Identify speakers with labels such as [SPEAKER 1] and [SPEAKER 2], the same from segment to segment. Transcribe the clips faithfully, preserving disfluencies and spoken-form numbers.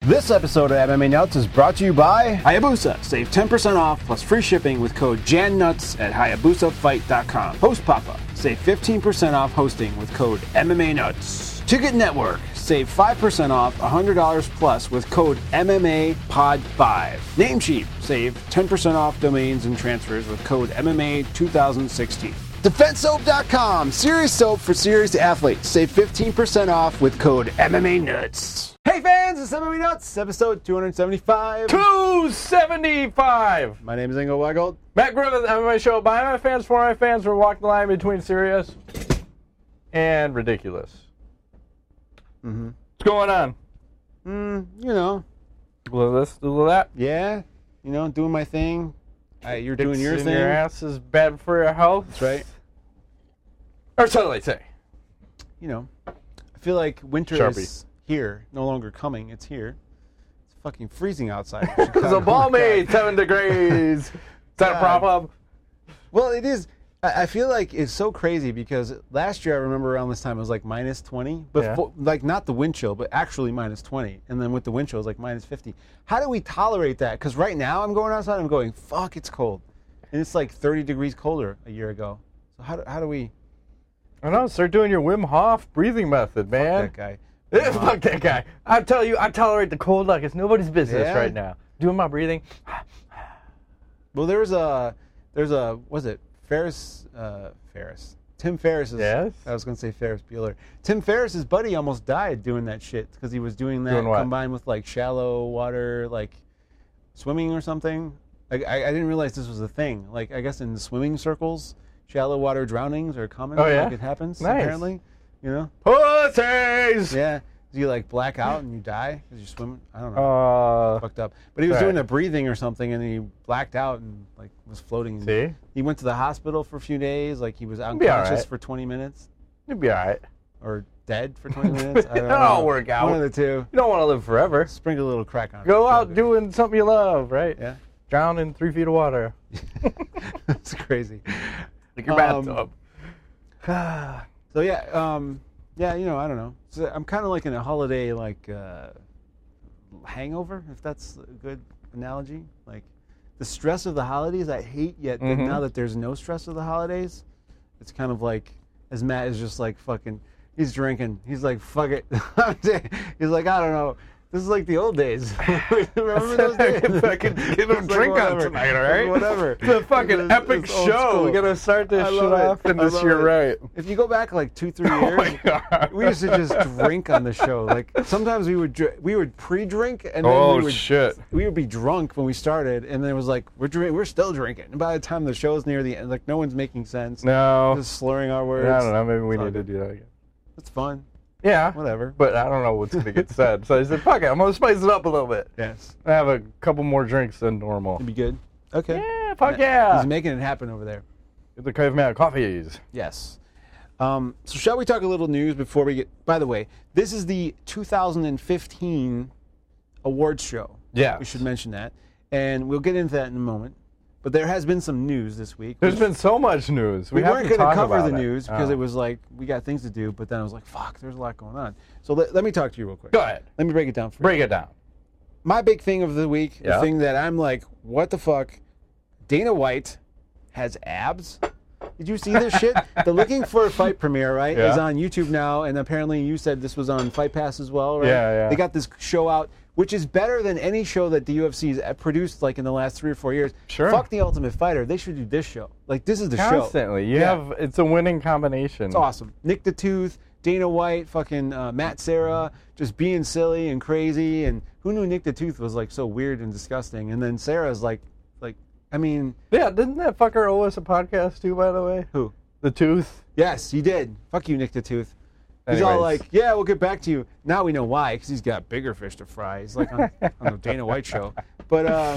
[SPEAKER 1] This episode of M M A Nuts is brought to you by Hayabusa. Save ten percent off plus free shipping with code JANNUTS at hayabusa fight dot com. Host Papa. Save fifteen percent off hosting with code M M A Nuts. Ticket Network. Save five percent off one hundred dollars plus with code M M A Pod five. Namecheap. Save ten percent off domains and transfers with code M M A twenty sixteen. Defense Soap dot com. Serious soap for serious athletes. Save fifteen percent off with code M M A Nuts. Hey fans, it's M M A Nuts, episode two seventy-five.
[SPEAKER 2] two seventy-five!
[SPEAKER 1] My name is Ingo Weigold.
[SPEAKER 2] Matt Griffith, M M A Show. By my fans, for my fans, we're walking the line between serious and ridiculous.
[SPEAKER 1] Mm-hmm.
[SPEAKER 2] What's going on?
[SPEAKER 1] Mm, you know.
[SPEAKER 2] A little this, a little that.
[SPEAKER 1] Yeah. You know, doing my thing. Uh, you're
[SPEAKER 2] Dicks
[SPEAKER 1] doing your
[SPEAKER 2] in
[SPEAKER 1] thing.
[SPEAKER 2] Your ass is bad for your health.
[SPEAKER 1] That's right.
[SPEAKER 2] Or so they say.
[SPEAKER 1] You know, I feel like winter
[SPEAKER 2] Sharpie.
[SPEAKER 1] is here, no longer coming. It's here. It's fucking freezing outside.
[SPEAKER 2] It's a balmy seven degrees. Is that a problem?
[SPEAKER 1] Well, it is. I I feel like it's so crazy because last year I remember around this time it was like minus twenty, but
[SPEAKER 2] Yeah.
[SPEAKER 1] fo- like not the wind chill, but actually minus twenty, and then with the wind chill it was like minus fifty. How do we tolerate that? Because right now I'm going outside, I'm going, fuck, it's cold, and it's like thirty degrees colder a year ago. So how do, how do we?
[SPEAKER 2] I know. Start doing your Wim Hof breathing method, man.
[SPEAKER 1] Fuck that guy.
[SPEAKER 2] Yeah, fuck that guy. I tell you, I tolerate the cold like it's nobody's business
[SPEAKER 1] Yeah.
[SPEAKER 2] right now. Doing my breathing.
[SPEAKER 1] Well, there's a there's a was it Ferris uh, Ferris Tim Ferriss.
[SPEAKER 2] Yes?
[SPEAKER 1] I was going to say Ferris Bueller. Tim Ferriss's buddy almost died doing that shit because he was doing that
[SPEAKER 2] Doing what?
[SPEAKER 1] combined with like shallow water, like swimming or something. Like I, I didn't realize this was a thing. Like I guess in the swimming circles, shallow water drownings are common.
[SPEAKER 2] Oh, yeah?
[SPEAKER 1] Like it happens
[SPEAKER 2] Nice.
[SPEAKER 1] apparently. You know?
[SPEAKER 2] Pussies!
[SPEAKER 1] Yeah. Do you like black out and you die because you're swimming? I don't know.
[SPEAKER 2] Uh,
[SPEAKER 1] Fucked up. But he was
[SPEAKER 2] right.
[SPEAKER 1] doing a breathing or something, and he blacked out and like was floating.
[SPEAKER 2] See?
[SPEAKER 1] He went to the hospital for a few days. Like he was
[SPEAKER 2] be all
[SPEAKER 1] unconscious
[SPEAKER 2] right.
[SPEAKER 1] for twenty minutes,
[SPEAKER 2] You'll be all right.
[SPEAKER 1] or dead for twenty minutes. I don't
[SPEAKER 2] It'll
[SPEAKER 1] know.
[SPEAKER 2] all work out.
[SPEAKER 1] One of the two.
[SPEAKER 2] You don't want to live forever.
[SPEAKER 1] Sprinkle a little crack on it.
[SPEAKER 2] Go out doing something you love, right?
[SPEAKER 1] Yeah,
[SPEAKER 2] Drown in three feet of water.
[SPEAKER 1] that's crazy.
[SPEAKER 2] Like your
[SPEAKER 1] Um,
[SPEAKER 2] bathtub.
[SPEAKER 1] So yeah, um, yeah, you know, I don't know. So I'm kind of like in a holiday like uh, hangover, if that's a good analogy. Like the stress of the holidays, I hate. Yet that
[SPEAKER 2] Mhm.
[SPEAKER 1] now that there's no stress of the holidays, it's kind of like as Matt is just like fucking. He's drinking. He's like fuck it. He's like I don't know. This is like the old days. Remember those days?
[SPEAKER 2] Fucking get a
[SPEAKER 1] It's
[SPEAKER 2] drink
[SPEAKER 1] like,
[SPEAKER 2] on
[SPEAKER 1] whatever.
[SPEAKER 2] tonight, all right?
[SPEAKER 1] Whatever.
[SPEAKER 2] It's a fucking
[SPEAKER 1] It's-
[SPEAKER 2] epic
[SPEAKER 1] it's old
[SPEAKER 2] show.
[SPEAKER 1] school.
[SPEAKER 2] We gotta start this
[SPEAKER 1] I
[SPEAKER 2] shit
[SPEAKER 1] love it.
[SPEAKER 2] off in
[SPEAKER 1] I
[SPEAKER 2] this
[SPEAKER 1] love
[SPEAKER 2] year,
[SPEAKER 1] it.
[SPEAKER 2] right?
[SPEAKER 1] If you go back like two, three
[SPEAKER 2] Oh
[SPEAKER 1] years,
[SPEAKER 2] my God.
[SPEAKER 1] we used to just drink on the show. Like sometimes we would dr- we would pre-drink and then
[SPEAKER 2] Oh
[SPEAKER 1] we would
[SPEAKER 2] shit.
[SPEAKER 1] we would be drunk when we started, and then it was like we're drink- we're still drinking. And by the time the show's near the end, like no one's making sense.
[SPEAKER 2] No.
[SPEAKER 1] Just slurring our words.
[SPEAKER 2] I don't know. Maybe we
[SPEAKER 1] It's all
[SPEAKER 2] need to
[SPEAKER 1] good.
[SPEAKER 2] do that again.
[SPEAKER 1] It's fun.
[SPEAKER 2] Yeah.
[SPEAKER 1] Whatever.
[SPEAKER 2] But I don't know what's gonna get said. So I said, fuck it. I'm gonna spice it up a little bit.
[SPEAKER 1] Yes,
[SPEAKER 2] I have a couple more drinks than normal.
[SPEAKER 1] it'd be good. Okay.
[SPEAKER 2] Yeah, fuck
[SPEAKER 1] Ma-
[SPEAKER 2] yeah.
[SPEAKER 1] He's making it happen over there.
[SPEAKER 2] Get the caveman coffees.
[SPEAKER 1] Yes. Um, so shall we talk a little news before we get? By the way, this is the two thousand fifteen awards show.
[SPEAKER 2] Yeah.
[SPEAKER 1] We should mention that, and we'll get into that in a moment. But there has been some news this week.
[SPEAKER 2] There's
[SPEAKER 1] which
[SPEAKER 2] been so much news.
[SPEAKER 1] we,
[SPEAKER 2] We, have
[SPEAKER 1] weren't
[SPEAKER 2] to
[SPEAKER 1] going to
[SPEAKER 2] talk
[SPEAKER 1] cover
[SPEAKER 2] about
[SPEAKER 1] the
[SPEAKER 2] it.
[SPEAKER 1] news because
[SPEAKER 2] Oh.
[SPEAKER 1] it was like we got things to do. But then I was like, "Fuck, there's a lot going on." So let, let me talk to you real quick.
[SPEAKER 2] Go ahead.
[SPEAKER 1] Let me break it down for you.
[SPEAKER 2] Break it down.
[SPEAKER 1] My big thing of the week,
[SPEAKER 2] Yeah.
[SPEAKER 1] the thing that I'm like, "What the fuck?" Dana White has abs. Did you see this shit? The Looking for a Fight premiere, right,
[SPEAKER 2] Yeah.
[SPEAKER 1] is on YouTube now, and apparently you said this was on Fight Pass as well, right?
[SPEAKER 2] Yeah, yeah.
[SPEAKER 1] They got this show out, which is better than any show that the U F C's produced like in the last three or four years.
[SPEAKER 2] Sure.
[SPEAKER 1] Fuck The Ultimate Fighter. They should do this show. Like, this is the show.
[SPEAKER 2] Constantly. You
[SPEAKER 1] Yeah.
[SPEAKER 2] have, it's a winning combination.
[SPEAKER 1] It's awesome. Nick the Tooth, Dana White, fucking uh, Matt Serra, just being silly and crazy. And who knew Nick the Tooth was like so weird and disgusting? And then Sarah's like, like, I mean,
[SPEAKER 2] Yeah, didn't that fucker owe us a podcast too, by the way?
[SPEAKER 1] who?
[SPEAKER 2] The Tooth?
[SPEAKER 1] Yes, you did. Fuck you, Nick the Tooth. He's all
[SPEAKER 2] Anyways.
[SPEAKER 1] like, yeah, we'll get back to you. Now we know why, because he's got bigger fish to fry. He's like on, on the Dana White show. But, uh,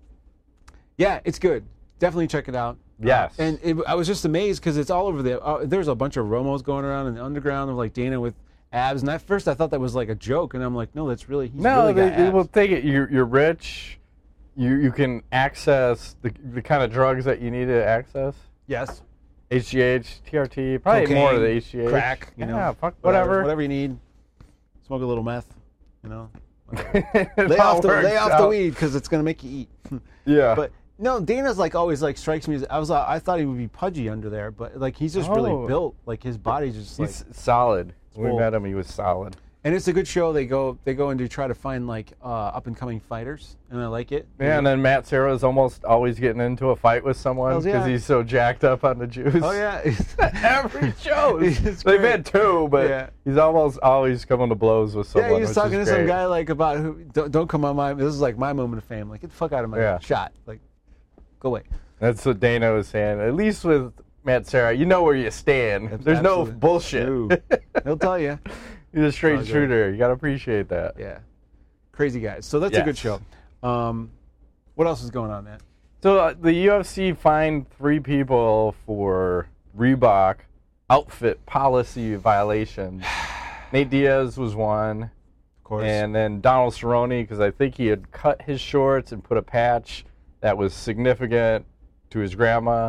[SPEAKER 1] yeah, it's good. Definitely check it out.
[SPEAKER 2] Yes.
[SPEAKER 1] Uh, and it, I was just amazed because it's all over the, uh, there's a bunch of Romos going around in the underground of like Dana with abs. And at first I thought that was like a joke. And I'm like, no, that's really, he's
[SPEAKER 2] No,
[SPEAKER 1] really
[SPEAKER 2] they,
[SPEAKER 1] got
[SPEAKER 2] they
[SPEAKER 1] abs.
[SPEAKER 2] will take it. You're, you're rich. You you can access the, the kind of drugs that you need to access.
[SPEAKER 1] Yes.
[SPEAKER 2] H G H, T R T, probably
[SPEAKER 1] Cocaine,
[SPEAKER 2] more of the H G H.
[SPEAKER 1] crack, you know.
[SPEAKER 2] Yeah, fuck
[SPEAKER 1] Whatever.
[SPEAKER 2] whatever.
[SPEAKER 1] Whatever you need. Smoke a little meth, you know. lay off the lay off the weed because it's gonna make you eat.
[SPEAKER 2] Yeah.
[SPEAKER 1] But no, Dana's like always like strikes me as I was uh, I thought he would be pudgy under there, but like he's just
[SPEAKER 2] Oh.
[SPEAKER 1] really built. Like his body's just like.
[SPEAKER 2] He's solid. When we
[SPEAKER 1] full.
[SPEAKER 2] met him, he was solid.
[SPEAKER 1] And it's a good show. They go they go and do try to find like uh, up and coming fighters, and I like it.
[SPEAKER 2] Yeah, and then Matt Serra's almost always getting into a fight with someone
[SPEAKER 1] Hells
[SPEAKER 2] because
[SPEAKER 1] yeah.
[SPEAKER 2] he's so jacked up on the juice.
[SPEAKER 1] Oh yeah,
[SPEAKER 2] Every show.
[SPEAKER 1] It's
[SPEAKER 2] They've
[SPEAKER 1] great.
[SPEAKER 2] had two, but
[SPEAKER 1] Yeah.
[SPEAKER 2] he's almost always coming to blows with someone.
[SPEAKER 1] yeah. He was
[SPEAKER 2] which
[SPEAKER 1] talking
[SPEAKER 2] is
[SPEAKER 1] to some
[SPEAKER 2] great.
[SPEAKER 1] guy like about who don't, don't come on my. This is like my moment of fame. Like get the fuck out of my
[SPEAKER 2] Yeah.
[SPEAKER 1] shot. Like go away.
[SPEAKER 2] That's what Dana was saying. At least with Matt Serra, you know where you stand. There's
[SPEAKER 1] Absolutely.
[SPEAKER 2] no bullshit.
[SPEAKER 1] No. He'll tell you.
[SPEAKER 2] He's a straight
[SPEAKER 1] Oh, good.
[SPEAKER 2] shooter. You got to appreciate that.
[SPEAKER 1] Yeah, crazy guys. So that's a good
[SPEAKER 2] Yes.
[SPEAKER 1] show. Um, what else is going on, man?
[SPEAKER 2] So uh, the U F C fined three people for Reebok outfit policy violations. Nate Diaz was one,
[SPEAKER 1] Of course.
[SPEAKER 2] and then Donald Cerrone, because I think he had cut his shorts and put a patch that was significant to his grandma,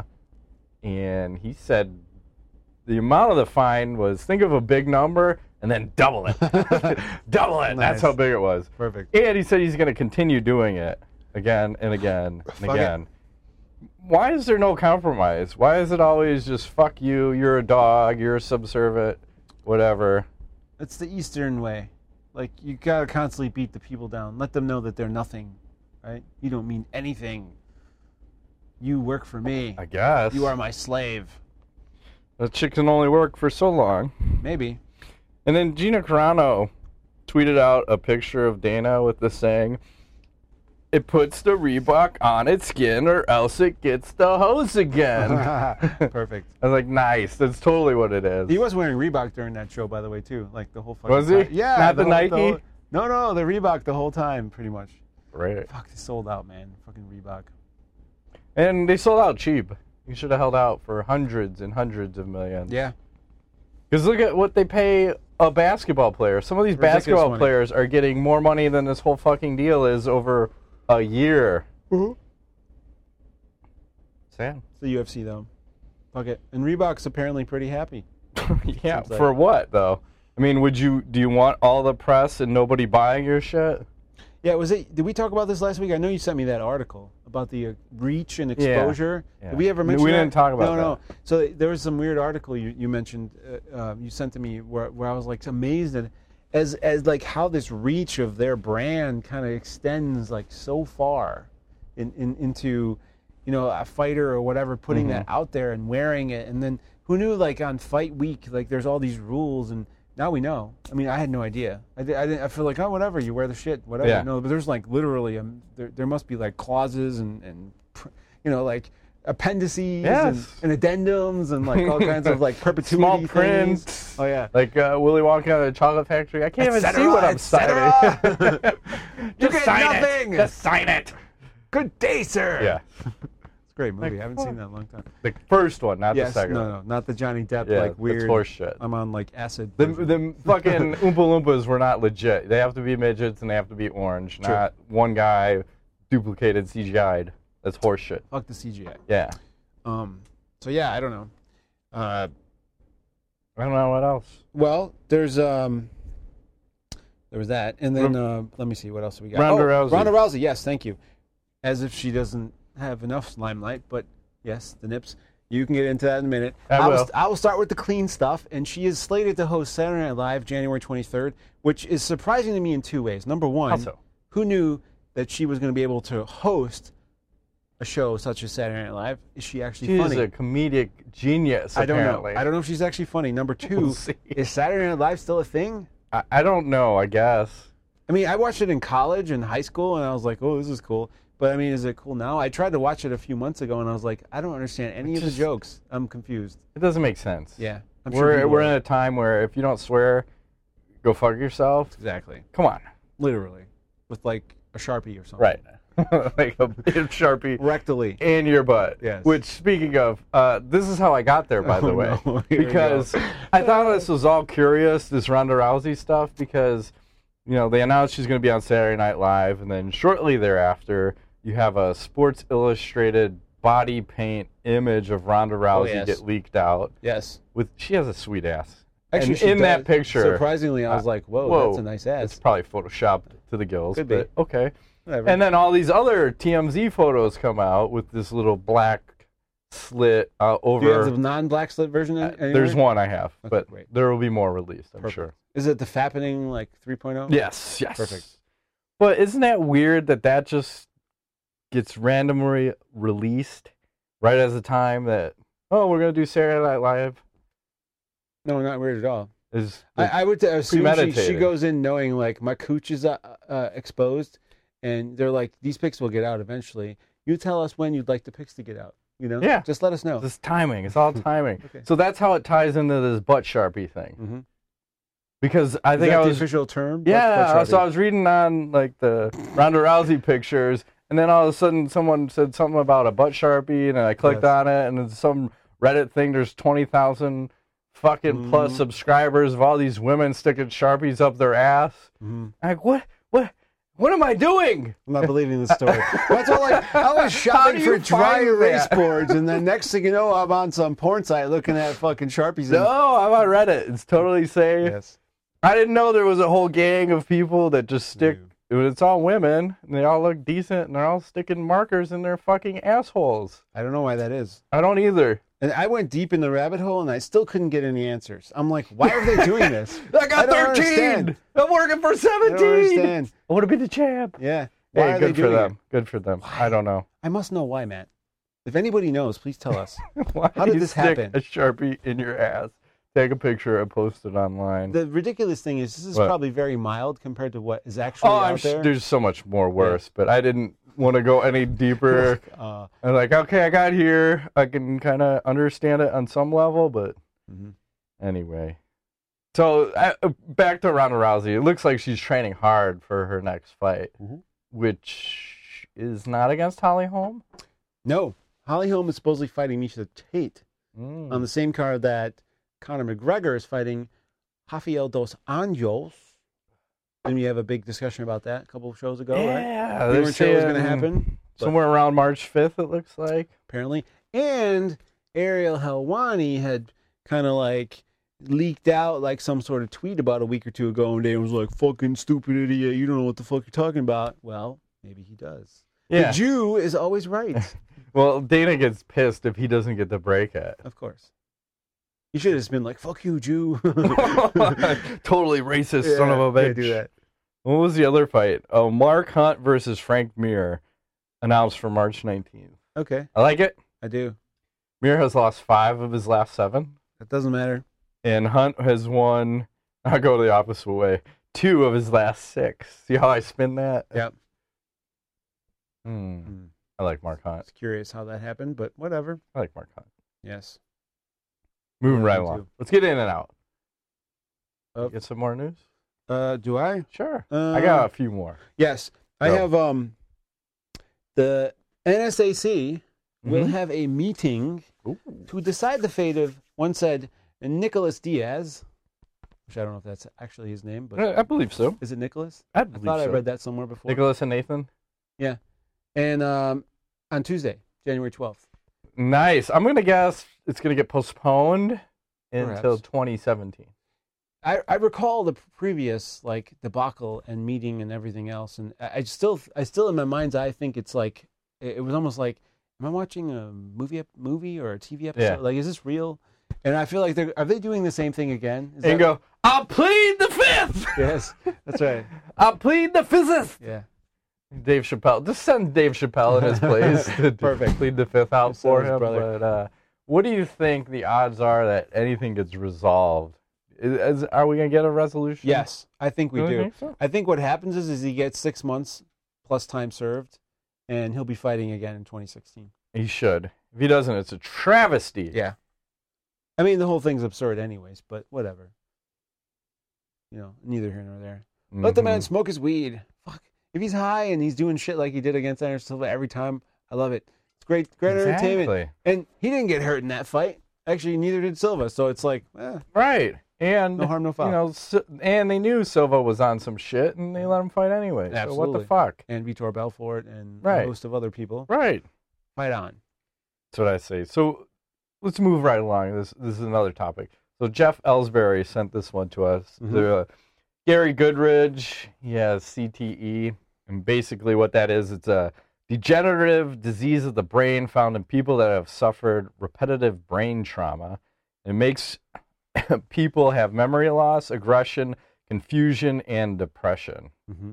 [SPEAKER 2] and he said the amount of the fine was, think of a big number and then double it. double it.
[SPEAKER 1] Nice.
[SPEAKER 2] That's how big it was.
[SPEAKER 1] Perfect.
[SPEAKER 2] And he said he's going to continue doing it again and again and
[SPEAKER 1] Fuck
[SPEAKER 2] again. Why is there no compromise? Why is it always just fuck you, you're a dog, you're a subservient, whatever?
[SPEAKER 1] It's the Eastern way. Like you gotta constantly beat the people down. Let them know that they're nothing, right? You don't mean anything. You work for me.
[SPEAKER 2] I guess.
[SPEAKER 1] You are my slave.
[SPEAKER 2] That chick can only work for so long.
[SPEAKER 1] Maybe.
[SPEAKER 2] And then Gina Carano tweeted out a picture of Dana with the saying, "It puts the Reebok on its skin or else it gets the hose again."
[SPEAKER 1] Perfect.
[SPEAKER 2] I was like, nice. That's totally what it is.
[SPEAKER 1] He was wearing Reebok during that show, by the way, too. Like the whole fucking
[SPEAKER 2] Was he?
[SPEAKER 1] time. Yeah.
[SPEAKER 2] Not the
[SPEAKER 1] whole-
[SPEAKER 2] Nike?
[SPEAKER 1] whole- no, no, the Reebok the whole time, pretty much.
[SPEAKER 2] Right.
[SPEAKER 1] Fuck, they sold out, man. Fucking Reebok.
[SPEAKER 2] And they sold out cheap. You should have held out for hundreds and hundreds of millions.
[SPEAKER 1] Yeah.
[SPEAKER 2] Because look at what they pay a basketball player. Some of these
[SPEAKER 1] Ridiculous
[SPEAKER 2] basketball
[SPEAKER 1] money.
[SPEAKER 2] players are getting more money than this whole fucking deal is over a year.
[SPEAKER 1] Mm-hmm.
[SPEAKER 2] Sad.
[SPEAKER 1] It's the U F C, though. Fuck it. And Reebok's apparently pretty happy.
[SPEAKER 2] Yeah,
[SPEAKER 1] Seems like-
[SPEAKER 2] for what though? I mean, would you do you want all the press and nobody buying your shit?
[SPEAKER 1] Yeah, was it? Did we talk about this last week? I know you sent me that article about the uh, reach and exposure.
[SPEAKER 2] Yeah.
[SPEAKER 1] Did we ever
[SPEAKER 2] No,
[SPEAKER 1] mention
[SPEAKER 2] we
[SPEAKER 1] that?
[SPEAKER 2] didn't talk about
[SPEAKER 1] no, No,
[SPEAKER 2] that.
[SPEAKER 1] So there was some weird article you, you mentioned, uh, uh, you sent to me where, where I was like amazed at as as like how this reach of their brand kind of extends like so far in, in into you know a fighter or whatever putting
[SPEAKER 2] Mm-hmm.
[SPEAKER 1] that out there and wearing it, and then who knew like on fight week like there's all these rules, and now we know. I mean, I had no idea. I, did, I, didn't, I feel like, oh, whatever, you wear the shit, whatever.
[SPEAKER 2] Yeah.
[SPEAKER 1] No, but there's like literally, um, there, there must be like clauses and, and pr- you know, like appendices
[SPEAKER 2] Yes.
[SPEAKER 1] and, and addendums and like all kinds of like perpetuity
[SPEAKER 2] Small
[SPEAKER 1] things.
[SPEAKER 2] print.
[SPEAKER 1] Oh, yeah.
[SPEAKER 2] Like uh, Willy Wonka at the chocolate factory. I can't
[SPEAKER 1] Et
[SPEAKER 2] even
[SPEAKER 1] cetera,
[SPEAKER 2] see what I'm
[SPEAKER 1] et cetera.
[SPEAKER 2] signing.
[SPEAKER 1] You
[SPEAKER 2] Just
[SPEAKER 1] get
[SPEAKER 2] sign
[SPEAKER 1] nothing.
[SPEAKER 2] it. Just sign it.
[SPEAKER 1] Good day, sir.
[SPEAKER 2] Yeah.
[SPEAKER 1] It's a great movie.
[SPEAKER 2] Like,
[SPEAKER 1] I haven't
[SPEAKER 2] fuck.
[SPEAKER 1] seen that in a long time.
[SPEAKER 2] The first one, not
[SPEAKER 1] Yes,
[SPEAKER 2] the second
[SPEAKER 1] no,
[SPEAKER 2] one.
[SPEAKER 1] no, not the Johnny Depp,
[SPEAKER 2] Yeah,
[SPEAKER 1] like weird.
[SPEAKER 2] that's horse shit.
[SPEAKER 1] I'm on like acid.
[SPEAKER 2] The,
[SPEAKER 1] version.
[SPEAKER 2] the fucking Oompa Loompas were not legit. They have to be midgets and they have to be orange,
[SPEAKER 1] True.
[SPEAKER 2] not one guy duplicated C G I'd. That's horse shit.
[SPEAKER 1] Fuck the C G I.
[SPEAKER 2] Yeah.
[SPEAKER 1] Um, so yeah, I don't know. Uh,
[SPEAKER 2] I don't know what else.
[SPEAKER 1] Well, there's um, there was that, and then uh, let me see what else we got.
[SPEAKER 2] Ronda
[SPEAKER 1] oh,
[SPEAKER 2] Rousey.
[SPEAKER 1] Ronda Rousey, yes, thank you. As if she doesn't have enough limelight, but yes, the nips. You can get into that in a minute.
[SPEAKER 2] I will.
[SPEAKER 1] st- I will start with the clean stuff, and she is slated to host Saturday Night Live January twenty-third, which is surprising to me in two ways. Number one,
[SPEAKER 2] How so?
[SPEAKER 1] who knew that she was going to be able to host a show such as Saturday Night Live? Is she actually
[SPEAKER 2] She's
[SPEAKER 1] funny?
[SPEAKER 2] a comedic genius,
[SPEAKER 1] I don't
[SPEAKER 2] apparently.
[SPEAKER 1] know. I don't know if she's actually funny. Number two,
[SPEAKER 2] We'll see.
[SPEAKER 1] is Saturday Night Live still a thing?
[SPEAKER 2] I, I don't know, I guess.
[SPEAKER 1] I mean, I watched it in college and high school, and I was like, "Oh, this is cool." But I mean, is it cool now? I tried to watch it a few months ago, and I was like, "I don't understand any of the
[SPEAKER 2] just-
[SPEAKER 1] jokes. I'm confused."
[SPEAKER 2] It doesn't make sense.
[SPEAKER 1] Yeah, I'm
[SPEAKER 2] we're
[SPEAKER 1] sure people
[SPEAKER 2] we're
[SPEAKER 1] are.
[SPEAKER 2] in a time where if you don't swear, go fuck yourself.
[SPEAKER 1] Exactly,
[SPEAKER 2] Come on.
[SPEAKER 1] literally, with like a Sharpie or something.
[SPEAKER 2] Right. Like a big Sharpie
[SPEAKER 1] Rectally.
[SPEAKER 2] in your butt.
[SPEAKER 1] Yes.
[SPEAKER 2] Which, speaking of, uh, this is how I got there, by the
[SPEAKER 1] Oh,
[SPEAKER 2] way.
[SPEAKER 1] no. Here we
[SPEAKER 2] Because
[SPEAKER 1] go.
[SPEAKER 2] I thought this was all curious, this Ronda Rousey stuff, because, you know, they announced she's going to be on Saturday Night Live, and then shortly thereafter, you have a Sports Illustrated body paint image of Ronda Rousey
[SPEAKER 1] yes.
[SPEAKER 2] get leaked out.
[SPEAKER 1] Yes.
[SPEAKER 2] With She has a sweet ass.
[SPEAKER 1] Actually,
[SPEAKER 2] and
[SPEAKER 1] she
[SPEAKER 2] in that
[SPEAKER 1] does.
[SPEAKER 2] picture,
[SPEAKER 1] Surprisingly, I was
[SPEAKER 2] uh,
[SPEAKER 1] like, whoa,
[SPEAKER 2] whoa,
[SPEAKER 1] that's a nice ass.
[SPEAKER 2] It's probably photoshopped to the gills,
[SPEAKER 1] Could
[SPEAKER 2] but
[SPEAKER 1] be.
[SPEAKER 2] okay.
[SPEAKER 1] Whatever.
[SPEAKER 2] And then all these other T M Z photos come out with this little black slit uh, over.
[SPEAKER 1] Do you have the non-black slit version?
[SPEAKER 2] Uh,
[SPEAKER 1] anywhere?
[SPEAKER 2] there's one I have,
[SPEAKER 1] Okay,
[SPEAKER 2] but
[SPEAKER 1] great.
[SPEAKER 2] there will be more released, I'm
[SPEAKER 1] Perfect.
[SPEAKER 2] sure.
[SPEAKER 1] Is it the fappening like three point oh?
[SPEAKER 2] Yes, yes.
[SPEAKER 1] Perfect.
[SPEAKER 2] But isn't that weird that that just gets randomly released right as the time that, oh, we're going to do Saturday Night Live?
[SPEAKER 1] No, not weird at all.
[SPEAKER 2] Is
[SPEAKER 1] I, I would assume she, she
[SPEAKER 2] premeditated.
[SPEAKER 1] goes in knowing like my cooch is uh, uh, exposed, and they're like, these pics will get out eventually. You tell us when you'd like the pics to get out. You know,
[SPEAKER 2] Yeah.
[SPEAKER 1] just let us know.
[SPEAKER 2] This timing. It's all timing.
[SPEAKER 1] Okay.
[SPEAKER 2] So that's how it ties into this butt Sharpie thing.
[SPEAKER 1] Mm-hmm.
[SPEAKER 2] Because I
[SPEAKER 1] Is
[SPEAKER 2] think
[SPEAKER 1] that
[SPEAKER 2] I
[SPEAKER 1] the
[SPEAKER 2] was
[SPEAKER 1] official term? Butt-
[SPEAKER 2] Yeah,
[SPEAKER 1] butt
[SPEAKER 2] so I
[SPEAKER 1] Sharpie?
[SPEAKER 2] was reading on like the Ronda Rousey pictures, and then all of a sudden someone said something about a butt Sharpie, and I clicked
[SPEAKER 1] Yes.
[SPEAKER 2] on it, and it's some Reddit thing. There's twenty thousand fucking plus
[SPEAKER 1] Mhm.
[SPEAKER 2] subscribers of all these women sticking Sharpies up their ass.
[SPEAKER 1] Mhm.
[SPEAKER 2] I'm like, what, what, what am I doing?
[SPEAKER 1] I'm not believing this story. That's all. Like I was
[SPEAKER 2] How
[SPEAKER 1] shopping
[SPEAKER 2] do
[SPEAKER 1] for
[SPEAKER 2] you
[SPEAKER 1] dry
[SPEAKER 2] find
[SPEAKER 1] erase
[SPEAKER 2] that?
[SPEAKER 1] boards, and then next thing you know, I'm on some porn site looking at fucking Sharpies.
[SPEAKER 2] No,
[SPEAKER 1] And,
[SPEAKER 2] I'm on Reddit. It's totally safe.
[SPEAKER 1] yes.
[SPEAKER 2] I didn't know there was a whole gang of people that just stick.
[SPEAKER 1] Dude.
[SPEAKER 2] It's all women, and they all look decent, and they're all sticking markers in their fucking assholes.
[SPEAKER 1] I don't know why that is.
[SPEAKER 2] I don't either.
[SPEAKER 1] And I went deep in the rabbit hole, and I still couldn't get any answers. I'm like, why are they doing this?
[SPEAKER 2] I got
[SPEAKER 1] I don't
[SPEAKER 2] thirteen.
[SPEAKER 1] understand.
[SPEAKER 2] I'm working for
[SPEAKER 1] I
[SPEAKER 2] seventeen.
[SPEAKER 1] don't understand.
[SPEAKER 2] I want to be the champ.
[SPEAKER 1] Yeah. Why
[SPEAKER 2] Hey,
[SPEAKER 1] are they
[SPEAKER 2] good for
[SPEAKER 1] doing
[SPEAKER 2] them.
[SPEAKER 1] it?
[SPEAKER 2] Good for them.
[SPEAKER 1] Why?
[SPEAKER 2] I don't know.
[SPEAKER 1] I must know why, Matt. If anybody knows, please tell us.
[SPEAKER 2] Why
[SPEAKER 1] How
[SPEAKER 2] do
[SPEAKER 1] did
[SPEAKER 2] you
[SPEAKER 1] this
[SPEAKER 2] stick
[SPEAKER 1] happen?
[SPEAKER 2] a Sharpie in your ass? Take a picture and post it online.
[SPEAKER 1] The ridiculous thing is, this is
[SPEAKER 2] What?
[SPEAKER 1] probably very mild compared to what is actually
[SPEAKER 2] oh,
[SPEAKER 1] out
[SPEAKER 2] I'm sh-
[SPEAKER 1] there.
[SPEAKER 2] there's so much more worse, but I didn't want to go any deeper.
[SPEAKER 1] uh,
[SPEAKER 2] I'm like, okay, I got here. I can kind of understand it on some level, but
[SPEAKER 1] mhm.
[SPEAKER 2] anyway. So uh, back to Ronda Rousey. It looks like she's training hard for her next fight,
[SPEAKER 1] Mhm.
[SPEAKER 2] which is not against Holly Holm.
[SPEAKER 1] No, Holly Holm is supposedly fighting Misha Tate
[SPEAKER 2] Mm.
[SPEAKER 1] on the same card that Conor McGregor is fighting Rafael dos Anjos. And we have a big discussion about that a couple of shows ago, right?
[SPEAKER 2] Yeah,
[SPEAKER 1] We
[SPEAKER 2] they're
[SPEAKER 1] weren't sure it was going to
[SPEAKER 2] saying
[SPEAKER 1] happen, but
[SPEAKER 2] somewhere around March fifth. It looks like.
[SPEAKER 1] apparently. And Ariel Helwani had kind of like leaked out like some sort of tweet about a week or two ago, and Dana was like, fucking stupid idiot, you don't know what the fuck you're talking about. Well, maybe he does.
[SPEAKER 2] Yeah.
[SPEAKER 1] The Jew is always right.
[SPEAKER 2] Well, Dana gets pissed if he doesn't get the break it.
[SPEAKER 1] Of course. You should have just been like, fuck you, Jew.
[SPEAKER 2] Totally racist son of a
[SPEAKER 1] Yeah,
[SPEAKER 2] bitch.
[SPEAKER 1] do that.
[SPEAKER 2] What was the other fight? Oh, Mark Hunt versus Frank Mir, announced for March nineteenth.
[SPEAKER 1] Okay,
[SPEAKER 2] I like it.
[SPEAKER 1] I do.
[SPEAKER 2] Mir has lost five of his last seven,
[SPEAKER 1] That doesn't matter.
[SPEAKER 2] and Hunt has won, I'll go the opposite way, two of his last six. See how I spin that?
[SPEAKER 1] Yep.
[SPEAKER 2] Hmm.
[SPEAKER 1] Hmm.
[SPEAKER 2] I like Mark
[SPEAKER 1] I
[SPEAKER 2] Hunt.
[SPEAKER 1] was curious how that happened, but whatever.
[SPEAKER 2] I like Mark Hunt.
[SPEAKER 1] Yes.
[SPEAKER 2] Moving
[SPEAKER 1] Yeah,
[SPEAKER 2] right
[SPEAKER 1] me
[SPEAKER 2] along.
[SPEAKER 1] too.
[SPEAKER 2] Let's get in and out.
[SPEAKER 1] Oh.
[SPEAKER 2] Get some more news?
[SPEAKER 1] Uh, do I?
[SPEAKER 2] Sure.
[SPEAKER 1] Uh,
[SPEAKER 2] I got a few more.
[SPEAKER 1] Yes. I
[SPEAKER 2] Go.
[SPEAKER 1] have um the N S A C will
[SPEAKER 2] Mhm.
[SPEAKER 1] have a meeting
[SPEAKER 2] Ooh.
[SPEAKER 1] to decide the fate of, one said, Nicholas Diaz, which I don't know if that's actually his name, but
[SPEAKER 2] I I believe so.
[SPEAKER 1] is it Nicholas?
[SPEAKER 2] I
[SPEAKER 1] I
[SPEAKER 2] believe
[SPEAKER 1] thought
[SPEAKER 2] so.
[SPEAKER 1] I read that somewhere before.
[SPEAKER 2] Nicholas and Nathan.
[SPEAKER 1] And um, on Tuesday, January twelfth.
[SPEAKER 2] Nice. I'm gonna guess it's gonna get postponed until
[SPEAKER 1] Perhaps.
[SPEAKER 2] twenty seventeen.
[SPEAKER 1] I, I recall the previous like debacle and meeting and everything else, and I, I still, I still in my mind's eye think it's like it, it was almost like, am I watching a movie, ep- movie or a T V episode?
[SPEAKER 2] Yeah.
[SPEAKER 1] Like, is this real? And I feel like they're are they doing the same thing again? Is
[SPEAKER 2] And
[SPEAKER 1] that-
[SPEAKER 2] go, I'll plead the fifth.
[SPEAKER 1] Yes, that's right.
[SPEAKER 2] I'll plead the fifth.
[SPEAKER 1] Yeah,
[SPEAKER 2] Dave Chappelle. Just send Dave Chappelle in his place to, to
[SPEAKER 1] Perfect.
[SPEAKER 2] plead the fifth out
[SPEAKER 1] Just send
[SPEAKER 2] for
[SPEAKER 1] his
[SPEAKER 2] him.
[SPEAKER 1] brother.
[SPEAKER 2] But uh, what do you think the odds are that anything gets resolved? Is, is, are we gonna get a resolution?
[SPEAKER 1] yes, I think we
[SPEAKER 2] You
[SPEAKER 1] do.
[SPEAKER 2] think so?
[SPEAKER 1] I think what happens is, is he gets six months plus time served, and he'll be fighting again in twenty sixteen.
[SPEAKER 2] He should. If he doesn't, it's a travesty.
[SPEAKER 1] Yeah. I mean, the whole thing's absurd anyways, but whatever. You know, neither here nor there. Let the man
[SPEAKER 2] Mhm.
[SPEAKER 1] smoke his weed. Fuck. If he's high and he's doing shit like he did against Anderson Silva every time, I love it. It's great, great entertainment.
[SPEAKER 2] Exactly.
[SPEAKER 1] And he didn't get hurt in that fight. Actually, neither did Silva. So it's like, eh,
[SPEAKER 2] Right. And
[SPEAKER 1] no harm, no foul.
[SPEAKER 2] you know, S- and they knew Silva was on some shit, and they let him fight anyway. So what
[SPEAKER 1] Absolutely.
[SPEAKER 2] the fuck?
[SPEAKER 1] and Vitor Belfort and
[SPEAKER 2] Right.
[SPEAKER 1] a host of other people.
[SPEAKER 2] Right.
[SPEAKER 1] Fight on.
[SPEAKER 2] That's what I say. So let's move right along. This this is another topic. So Jeff Ellsbury sent this one to us.
[SPEAKER 1] Mm-hmm.
[SPEAKER 2] The, uh, Gary Goodridge, he has C T E, and basically what that is, it's a degenerative disease of the brain found in people that have suffered repetitive brain trauma. It makes people have memory loss, aggression, confusion, and depression.
[SPEAKER 1] Mm-hmm.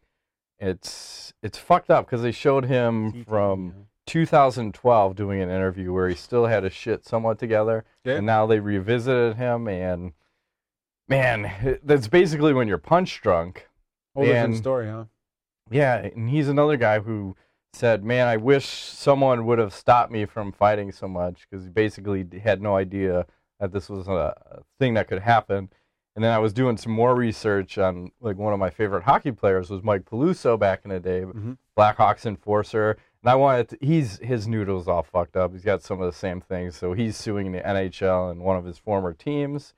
[SPEAKER 2] It's it's fucked up because they showed him C T E, from yeah. two thousand twelve doing an interview where he still had his shit somewhat together, okay. and now they revisited him, and man, that's basically when you're punch drunk.
[SPEAKER 1] Whole different story, huh?
[SPEAKER 2] Yeah, and he's another guy who said, man, I wish someone would have stopped me from fighting so much, because he basically had no idea that this was a thing that could happen. And then I was doing some more research on, like, one of my favorite hockey players was Mike Peluso back in the day, mm-hmm. Blackhawks enforcer. And I wanted to, he's, his noodle's all fucked up. He's got some of the same things. So he's suing the N H L and one of his former teams.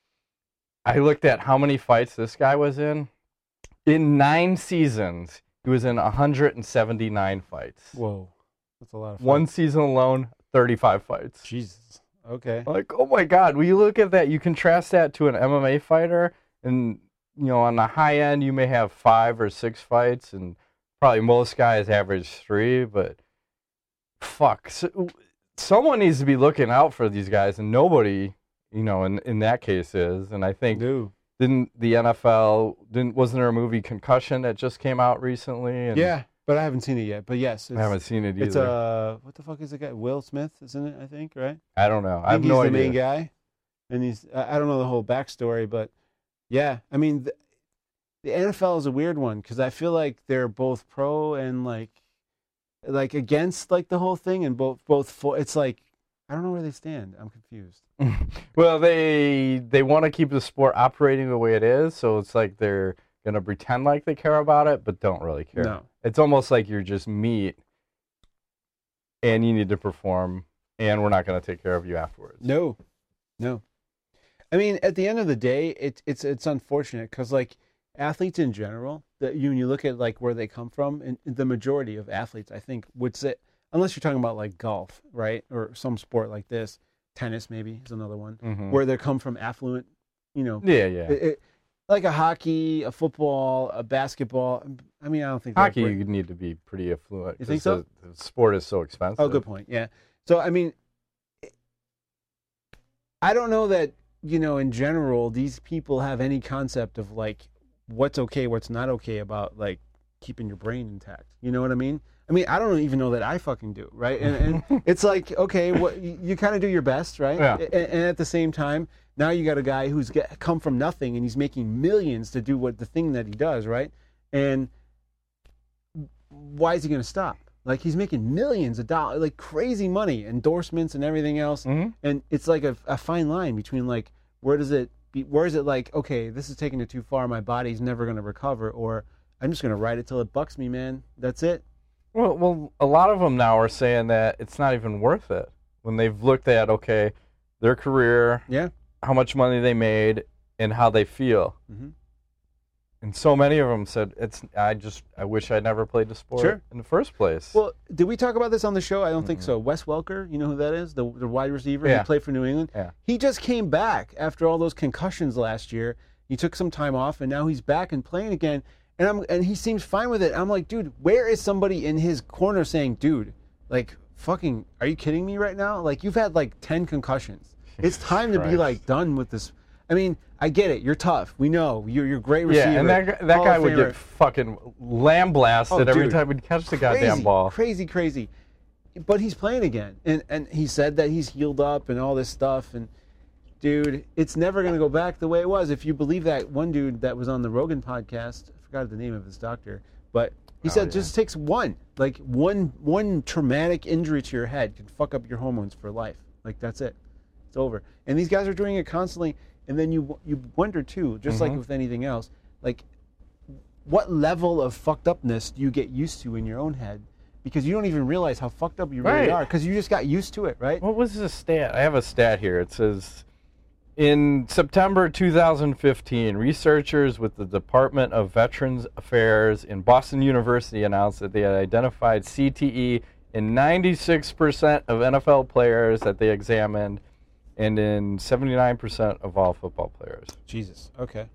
[SPEAKER 2] I looked at how many fights this guy was in. In nine seasons, he was in one hundred seventy-nine fights.
[SPEAKER 1] Whoa. That's a lot of fights.
[SPEAKER 2] One season alone, thirty-five fights.
[SPEAKER 1] Jesus. Okay.
[SPEAKER 2] Like, oh my God. When you look at that, you contrast that to an M M A fighter, and, you know, on the high end, you may have five or six fights, and probably most guys average three, but fuck. So, someone needs to be looking out for these guys, and nobody, you know, in, in that case is. And I think,
[SPEAKER 1] Dude.
[SPEAKER 2] didn't the N F L, didn't wasn't there a movie Concussion that just came out recently? And
[SPEAKER 1] yeah. But I haven't seen it yet. But yes,
[SPEAKER 2] I haven't seen it either.
[SPEAKER 1] It's uh, what the fuck is the guy? Will Smith, isn't it? I think, right?
[SPEAKER 2] I don't know. I,
[SPEAKER 1] I
[SPEAKER 2] have
[SPEAKER 1] think
[SPEAKER 2] no
[SPEAKER 1] he's
[SPEAKER 2] idea.
[SPEAKER 1] the main guy, and he's. I don't know the whole backstory, but yeah, I mean, the, the N F L is a weird one because I feel like they're both pro and like, like against like the whole thing, and both both for. It's like I don't know where they stand. I'm confused.
[SPEAKER 2] Well, they they want to keep the sport operating the way it is, so it's like they're gonna pretend like they care about it, but don't really care.
[SPEAKER 1] No.
[SPEAKER 2] It's almost like you're just meat, and you need to perform, and we're not going to take care of you afterwards.
[SPEAKER 1] No, no. I mean, at the end of the day, it's it's it's unfortunate because, like, athletes in general, that you when you look at like where they come from, and the majority of athletes, I think, would say, unless you're talking about like golf, right, or some sport like this, tennis maybe is another one,
[SPEAKER 2] mm-hmm.
[SPEAKER 1] where they come from affluent, you know.
[SPEAKER 2] Yeah, yeah.
[SPEAKER 1] It, it, like a hockey, a football, a basketball. I mean, I don't think
[SPEAKER 2] hockey. You need to be pretty affluent.
[SPEAKER 1] You think so?
[SPEAKER 2] The, the sport is so expensive.
[SPEAKER 1] Oh, good point. Yeah. So I mean, I don't know that you know in general these people have any concept of like what's okay, what's not okay about like keeping your brain intact. You know what I mean? I mean, I don't even know that I fucking do, right? And, and it's like, okay, what you, you kind of do your best, right?
[SPEAKER 2] Yeah.
[SPEAKER 1] And, and at the same time, now you got a guy who's get, come from nothing and he's making millions to do what the thing that he does, right? And why is he going to stop? Like he's making millions of dollars, like crazy money, endorsements and everything else.
[SPEAKER 2] Mm-hmm.
[SPEAKER 1] And it's like a, a fine line between like where does it be, where is it like, okay, this is taking it too far, my body's never going to recover, or I'm just going to ride it till it bucks me, man. That's it.
[SPEAKER 2] Well, well, a lot of them now are saying that it's not even worth it when they've looked at, okay, their career,
[SPEAKER 1] yeah,
[SPEAKER 2] how much money they made, and how they feel.
[SPEAKER 1] Mm-hmm.
[SPEAKER 2] And so many of them said, "It's. I just, I wish I never played the sport
[SPEAKER 1] sure.
[SPEAKER 2] in the first place."
[SPEAKER 1] Well, did we talk about this on the show? I don't mm-hmm. think so. Wes Welker, you know who that is? The, the wide receiver
[SPEAKER 2] yeah.
[SPEAKER 1] who played for New England?
[SPEAKER 2] Yeah.
[SPEAKER 1] He just came back after all those concussions last year. He took some time off, and now he's back and playing again. And I'm and he seems fine with it. I'm like, dude, where is somebody in his corner saying, dude, like, fucking, are you kidding me right now? Like, you've had like ten concussions. It's time to be like done with this. I mean, I get it. You're tough. We know you're you're a great receiver.
[SPEAKER 2] Yeah, and that that guy would get fucking lamb blasted
[SPEAKER 1] oh,
[SPEAKER 2] every
[SPEAKER 1] dude.
[SPEAKER 2] time he'd catch the
[SPEAKER 1] crazy,
[SPEAKER 2] goddamn ball.
[SPEAKER 1] Crazy, crazy. But he's playing again, and and he said that he's healed up and all this stuff. And dude, it's never gonna go back the way it was. If you believe that one dude that was on the Rogan podcast. Forgot the name of his doctor, but he oh, said yeah. just takes one, like one one traumatic injury to your head can fuck up your hormones for life. Like that's it, it's over. And these guys are doing it constantly. And then you you wonder too, just mm-hmm. like with anything else, like what level of fucked upness do you get used to in your own head? Because you don't even realize how fucked up you really
[SPEAKER 2] right.
[SPEAKER 1] are, because you just got used to it, right?
[SPEAKER 2] What was the stat? I have a stat here. It says. In September two thousand fifteen, researchers with the Department of Veterans Affairs in Boston University announced that they had identified C T E in ninety-six percent of N F L players that they examined, and in seventy-nine percent of all football players.
[SPEAKER 1] Jesus. Okay.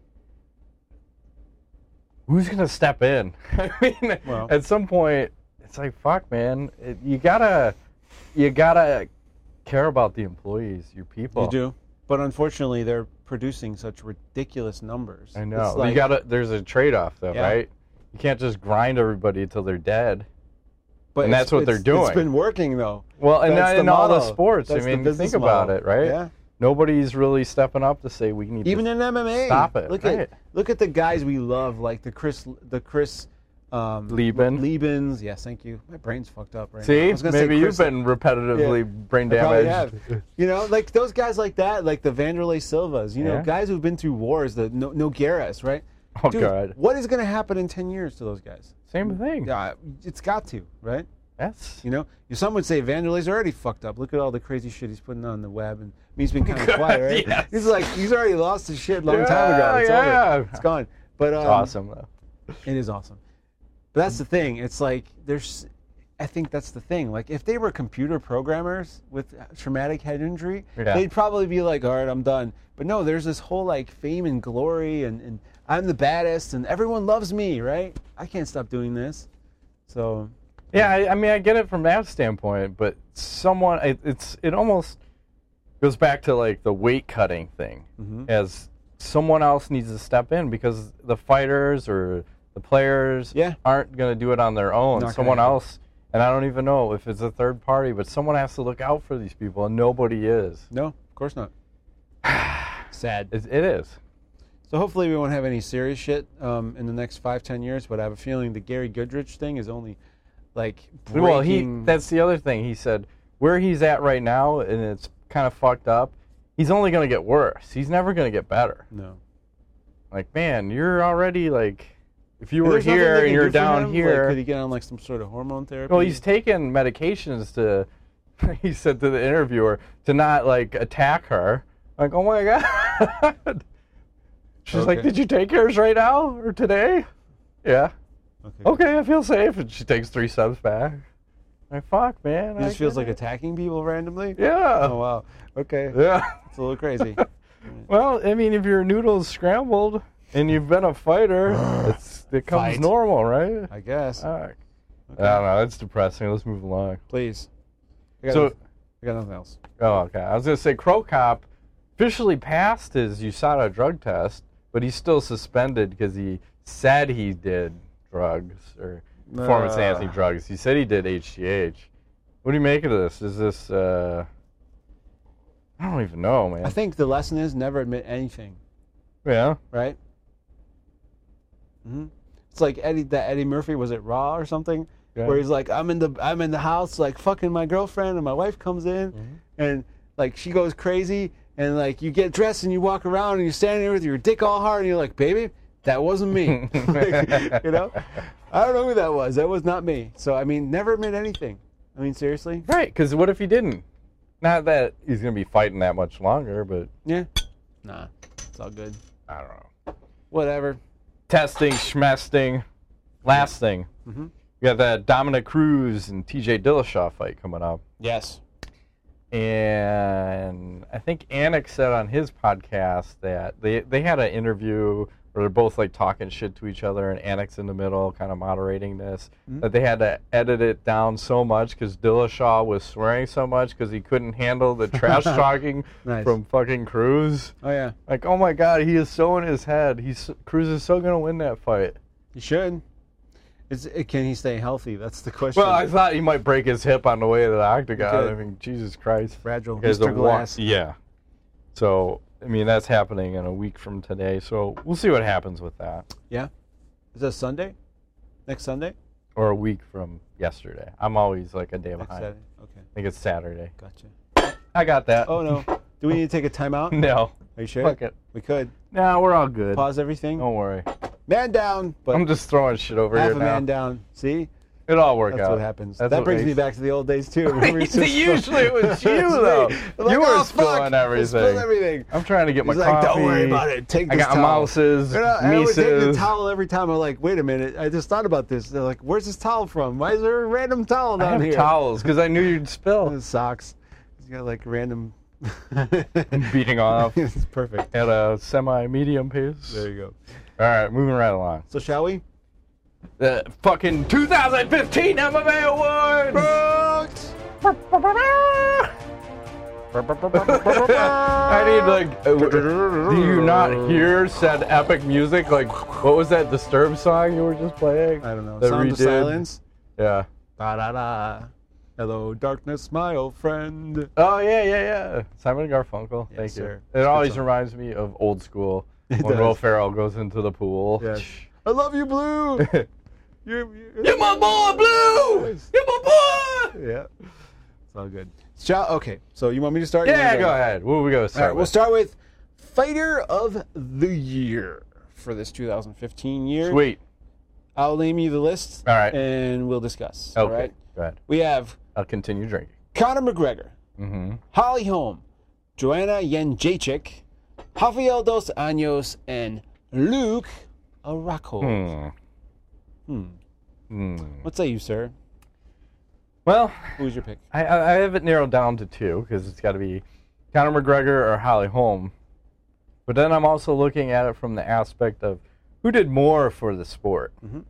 [SPEAKER 2] Who's going to step in? I mean, well, at some point, it's like, fuck, man. It, you gotta, you gotta care about the employees, your people.
[SPEAKER 1] You do, but unfortunately, they're producing such ridiculous numbers.
[SPEAKER 2] I know. Like, you gotta. There's a trade-off, though, yeah. right? You can't just grind everybody until they're dead. But and that's what they're doing. It's
[SPEAKER 1] been working, though.
[SPEAKER 2] Well, and in all the sports, that's I mean, think about model. it, right?
[SPEAKER 1] Yeah.
[SPEAKER 2] Nobody's really stepping up to say we need
[SPEAKER 1] even
[SPEAKER 2] to
[SPEAKER 1] in M M A.
[SPEAKER 2] Stop it.
[SPEAKER 1] Look
[SPEAKER 2] right.
[SPEAKER 1] at look at the guys we love, like the Chris the Chris um,
[SPEAKER 2] Lieben.
[SPEAKER 1] Liebens. Yes, thank you. My brain's fucked up right
[SPEAKER 2] See?
[SPEAKER 1] now.
[SPEAKER 2] I was maybe you've been repetitively yeah, brain damaged.
[SPEAKER 1] You know, like those guys like that, like the Vanderlei Silvas. You know,
[SPEAKER 2] yeah.
[SPEAKER 1] guys who've been through wars. The no- Nogueiras, right?
[SPEAKER 2] Oh
[SPEAKER 1] Dude,
[SPEAKER 2] God.
[SPEAKER 1] What is going to happen in ten years to those guys?
[SPEAKER 2] Same thing.
[SPEAKER 1] Yeah, it's got to, right?
[SPEAKER 2] Yes.
[SPEAKER 1] You know, some would say Vanderlei's already fucked up. Look at all the crazy shit he's putting on the web, and he's been kind of quiet, right?
[SPEAKER 2] Yes.
[SPEAKER 1] He's like, he's already lost his shit a long
[SPEAKER 2] yeah,
[SPEAKER 1] time ago. It's
[SPEAKER 2] yeah.
[SPEAKER 1] over. It's gone. But um,
[SPEAKER 2] it's awesome though.
[SPEAKER 1] It is awesome. But that's the thing. It's like there's, I think that's the thing. Like if they were computer programmers with traumatic head injury,
[SPEAKER 2] yeah.
[SPEAKER 1] they'd probably be like, all right, I'm done. But no, there's this whole like fame and glory, and, and I'm the baddest, and everyone loves me, right? I can't stop doing this. So.
[SPEAKER 2] Yeah, I, I mean, I get it from that standpoint, but someone, it, it's it almost goes back to like the weight cutting thing,
[SPEAKER 1] mm-hmm.
[SPEAKER 2] as someone else needs to step in because the fighters or the players
[SPEAKER 1] yeah.
[SPEAKER 2] aren't going to do it on their own.
[SPEAKER 1] Not
[SPEAKER 2] someone else, and I don't even know if it's a third party, but someone has to look out for these people, and nobody is.
[SPEAKER 1] No, of course not. Sad.
[SPEAKER 2] It, it is.
[SPEAKER 1] So hopefully we won't have any serious shit um, in the next five, ten years, but I have a feeling the Gary Goodrich thing is only... Like breaking.
[SPEAKER 2] Well, he that's the other thing. He said where he's at right now, and it's kind of fucked up, he's only going to get worse. He's never going to get better.
[SPEAKER 1] No.
[SPEAKER 2] Like, man, you're already, like, if you were here and you're down here.
[SPEAKER 1] Like, could he get on, like, some sort of hormone therapy?
[SPEAKER 2] Well, he's taken medications to, he said to the interviewer, to not, like, attack her. Like, oh, my God. She's okay. like, did you take yours right now or today? Yeah. Okay. okay, I feel safe. And she takes three steps back. Like, fuck, man.
[SPEAKER 1] It just feels like attacking people randomly?
[SPEAKER 2] Yeah.
[SPEAKER 1] Oh, wow. Okay.
[SPEAKER 2] Yeah.
[SPEAKER 1] It's a little crazy.
[SPEAKER 2] Well, I mean, if your noodle's scrambled and you've been a fighter, it's, it comes
[SPEAKER 1] Fight.
[SPEAKER 2] normal, right?
[SPEAKER 1] I guess.
[SPEAKER 2] All right. Okay. I don't know. It's depressing. Let's move along.
[SPEAKER 1] Please. I got,
[SPEAKER 2] so,
[SPEAKER 1] nothing, I got nothing else.
[SPEAKER 2] Oh, okay. I was going to say Crow Cop officially passed his U S A D A drug test, but he's still suspended because he said he did drugs or performance-enhancing uh. drugs. He said he did H G H. What do you make of this? Is this, uh... I don't even know, man.
[SPEAKER 1] I think the lesson is never admit anything.
[SPEAKER 2] Yeah.
[SPEAKER 1] Right? Mm-hmm. It's like Eddie, that Eddie Murphy, was it Raw or something? Yeah. Where he's like, I'm in the I'm in the house, like, fucking my girlfriend, and my wife comes in, mm-hmm. and, like, she goes crazy, and, like, you get dressed and you walk around and you're standing there with your dick all hard, and you're like, baby, that wasn't me. Like, you know? I don't know who that was. That was not me. So, I mean, never admit anything. I mean, seriously?
[SPEAKER 2] Right, because what if he didn't? Not that he's going to be fighting that much longer, but...
[SPEAKER 1] Yeah. Nah, it's all good.
[SPEAKER 2] I don't know.
[SPEAKER 1] Whatever.
[SPEAKER 2] Testing, schmesting. Last thing.
[SPEAKER 1] Mm-hmm.
[SPEAKER 2] We got that Dominic Cruz and T J Dillashaw fight coming up.
[SPEAKER 1] Yes.
[SPEAKER 2] And I think Anik said on his podcast that they, they had an interview where they're both like talking shit to each other, and Anik's in the middle, kind of moderating this. Mm-hmm. That they had to edit it down so much because Dillashaw was swearing so much because he couldn't handle the trash talking
[SPEAKER 1] nice.
[SPEAKER 2] from fucking Cruz.
[SPEAKER 1] Oh yeah,
[SPEAKER 2] like oh my god, he is so in his head. He's Cruz is so gonna win that fight.
[SPEAKER 1] He should. Is it, can he stay healthy? That's the question.
[SPEAKER 2] Well, I thought he might break his hip on the way to the octagon. I mean, Jesus Christ,
[SPEAKER 1] fragile, Mister Glass.
[SPEAKER 2] Wa- yeah. So. I mean, that's happening in a week from today, so we'll see what happens with that.
[SPEAKER 1] Yeah? Is that Sunday? Next Sunday?
[SPEAKER 2] Or a week from yesterday. I'm always like a day
[SPEAKER 1] Next
[SPEAKER 2] behind.
[SPEAKER 1] Saturday? Okay.
[SPEAKER 2] I think it's Saturday.
[SPEAKER 1] Gotcha.
[SPEAKER 2] I got that.
[SPEAKER 1] Oh, no. Do we need to take a timeout?
[SPEAKER 2] No.
[SPEAKER 1] Are you sure?
[SPEAKER 2] Fuck it.
[SPEAKER 1] We could.
[SPEAKER 2] No, we're all good.
[SPEAKER 1] Pause everything?
[SPEAKER 2] Don't worry.
[SPEAKER 1] Man down. But
[SPEAKER 2] I'm just throwing shit over
[SPEAKER 1] half
[SPEAKER 2] here
[SPEAKER 1] a
[SPEAKER 2] now.
[SPEAKER 1] man down. See?
[SPEAKER 2] It all worked
[SPEAKER 1] That's
[SPEAKER 2] out.
[SPEAKER 1] what happens.
[SPEAKER 2] That's
[SPEAKER 1] that
[SPEAKER 2] what
[SPEAKER 1] brings
[SPEAKER 2] makes...
[SPEAKER 1] me back to the old days, too.
[SPEAKER 2] Usually it was you, though.
[SPEAKER 1] Like,
[SPEAKER 2] you were
[SPEAKER 1] oh,
[SPEAKER 2] spilling everything.
[SPEAKER 1] Spill everything.
[SPEAKER 2] I'm trying to get
[SPEAKER 1] He's
[SPEAKER 2] my
[SPEAKER 1] like,
[SPEAKER 2] coffee.
[SPEAKER 1] Don't worry about it. Take this
[SPEAKER 2] I got
[SPEAKER 1] towel.
[SPEAKER 2] mouses,
[SPEAKER 1] you know, I would take the
[SPEAKER 2] Mises.
[SPEAKER 1] towel every time. I'm like, wait a minute. I just thought about this. They're like, where's this towel from? Why is there a random towel down
[SPEAKER 2] I have
[SPEAKER 1] here?
[SPEAKER 2] towels because I knew you'd spill.
[SPEAKER 1] Socks. He's got like random
[SPEAKER 2] beating off
[SPEAKER 1] It's perfect.
[SPEAKER 2] at a semi-medium pace.
[SPEAKER 1] There you go.
[SPEAKER 2] All right, moving right along.
[SPEAKER 1] So shall we?
[SPEAKER 2] The fucking two thousand fifteen M M A Awards! I need, like, uh, do you not hear said epic music? Like, what was that Disturbed song you were just playing?
[SPEAKER 1] I don't know.
[SPEAKER 2] That
[SPEAKER 1] Sound of
[SPEAKER 2] redid?
[SPEAKER 1] Silence.
[SPEAKER 2] Yeah.
[SPEAKER 1] Da da da. Hello, darkness, my old friend.
[SPEAKER 2] Oh, yeah, yeah, yeah. Simon and Garfunkel.
[SPEAKER 1] Yes,
[SPEAKER 2] Thank you.
[SPEAKER 1] sir.
[SPEAKER 2] It
[SPEAKER 1] It's a good
[SPEAKER 2] always
[SPEAKER 1] song.
[SPEAKER 2] reminds me of old school
[SPEAKER 1] It
[SPEAKER 2] when
[SPEAKER 1] does.
[SPEAKER 2] Will Ferrell goes into the pool.
[SPEAKER 1] Yes. I love you, Blue. you're, you're,
[SPEAKER 2] You're my boy, Blue! You're my boy!
[SPEAKER 1] Yeah. It's all good. Shall, okay, so you want me to start? You
[SPEAKER 2] Yeah,
[SPEAKER 1] wanna
[SPEAKER 2] go ahead. What are we going to
[SPEAKER 1] All
[SPEAKER 2] start
[SPEAKER 1] right, we'll
[SPEAKER 2] with?
[SPEAKER 1] start with Fighter of the Year for this two thousand fifteen year.
[SPEAKER 2] Sweet.
[SPEAKER 1] I'll name you the list.
[SPEAKER 2] All right.
[SPEAKER 1] And we'll discuss.
[SPEAKER 2] Okay,
[SPEAKER 1] All right.
[SPEAKER 2] go ahead.
[SPEAKER 1] We have
[SPEAKER 2] I'll continue drinking.
[SPEAKER 1] Conor McGregor,
[SPEAKER 2] Mm-hmm.
[SPEAKER 1] Holly Holm, Joanna Jędrzejczyk, Rafael dos Anjos, and Luke Rockhold.
[SPEAKER 2] Hmm.
[SPEAKER 1] Hmm.
[SPEAKER 2] Hmm.
[SPEAKER 1] What say you, sir?
[SPEAKER 2] Well,
[SPEAKER 1] Who's your pick?
[SPEAKER 2] I, I I have it narrowed down to two because it's got to be Conor McGregor or Holly Holm. But then I'm also looking at it from the aspect of who did more for the sport.
[SPEAKER 1] Mhm.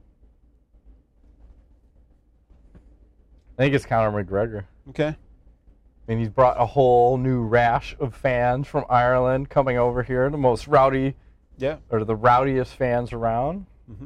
[SPEAKER 2] I think it's Conor McGregor.
[SPEAKER 1] Okay.
[SPEAKER 2] I mean, he's brought a whole new rash of fans from Ireland coming over here, the most rowdy,
[SPEAKER 1] Yeah.
[SPEAKER 2] or the rowdiest fans around.
[SPEAKER 1] Mhm.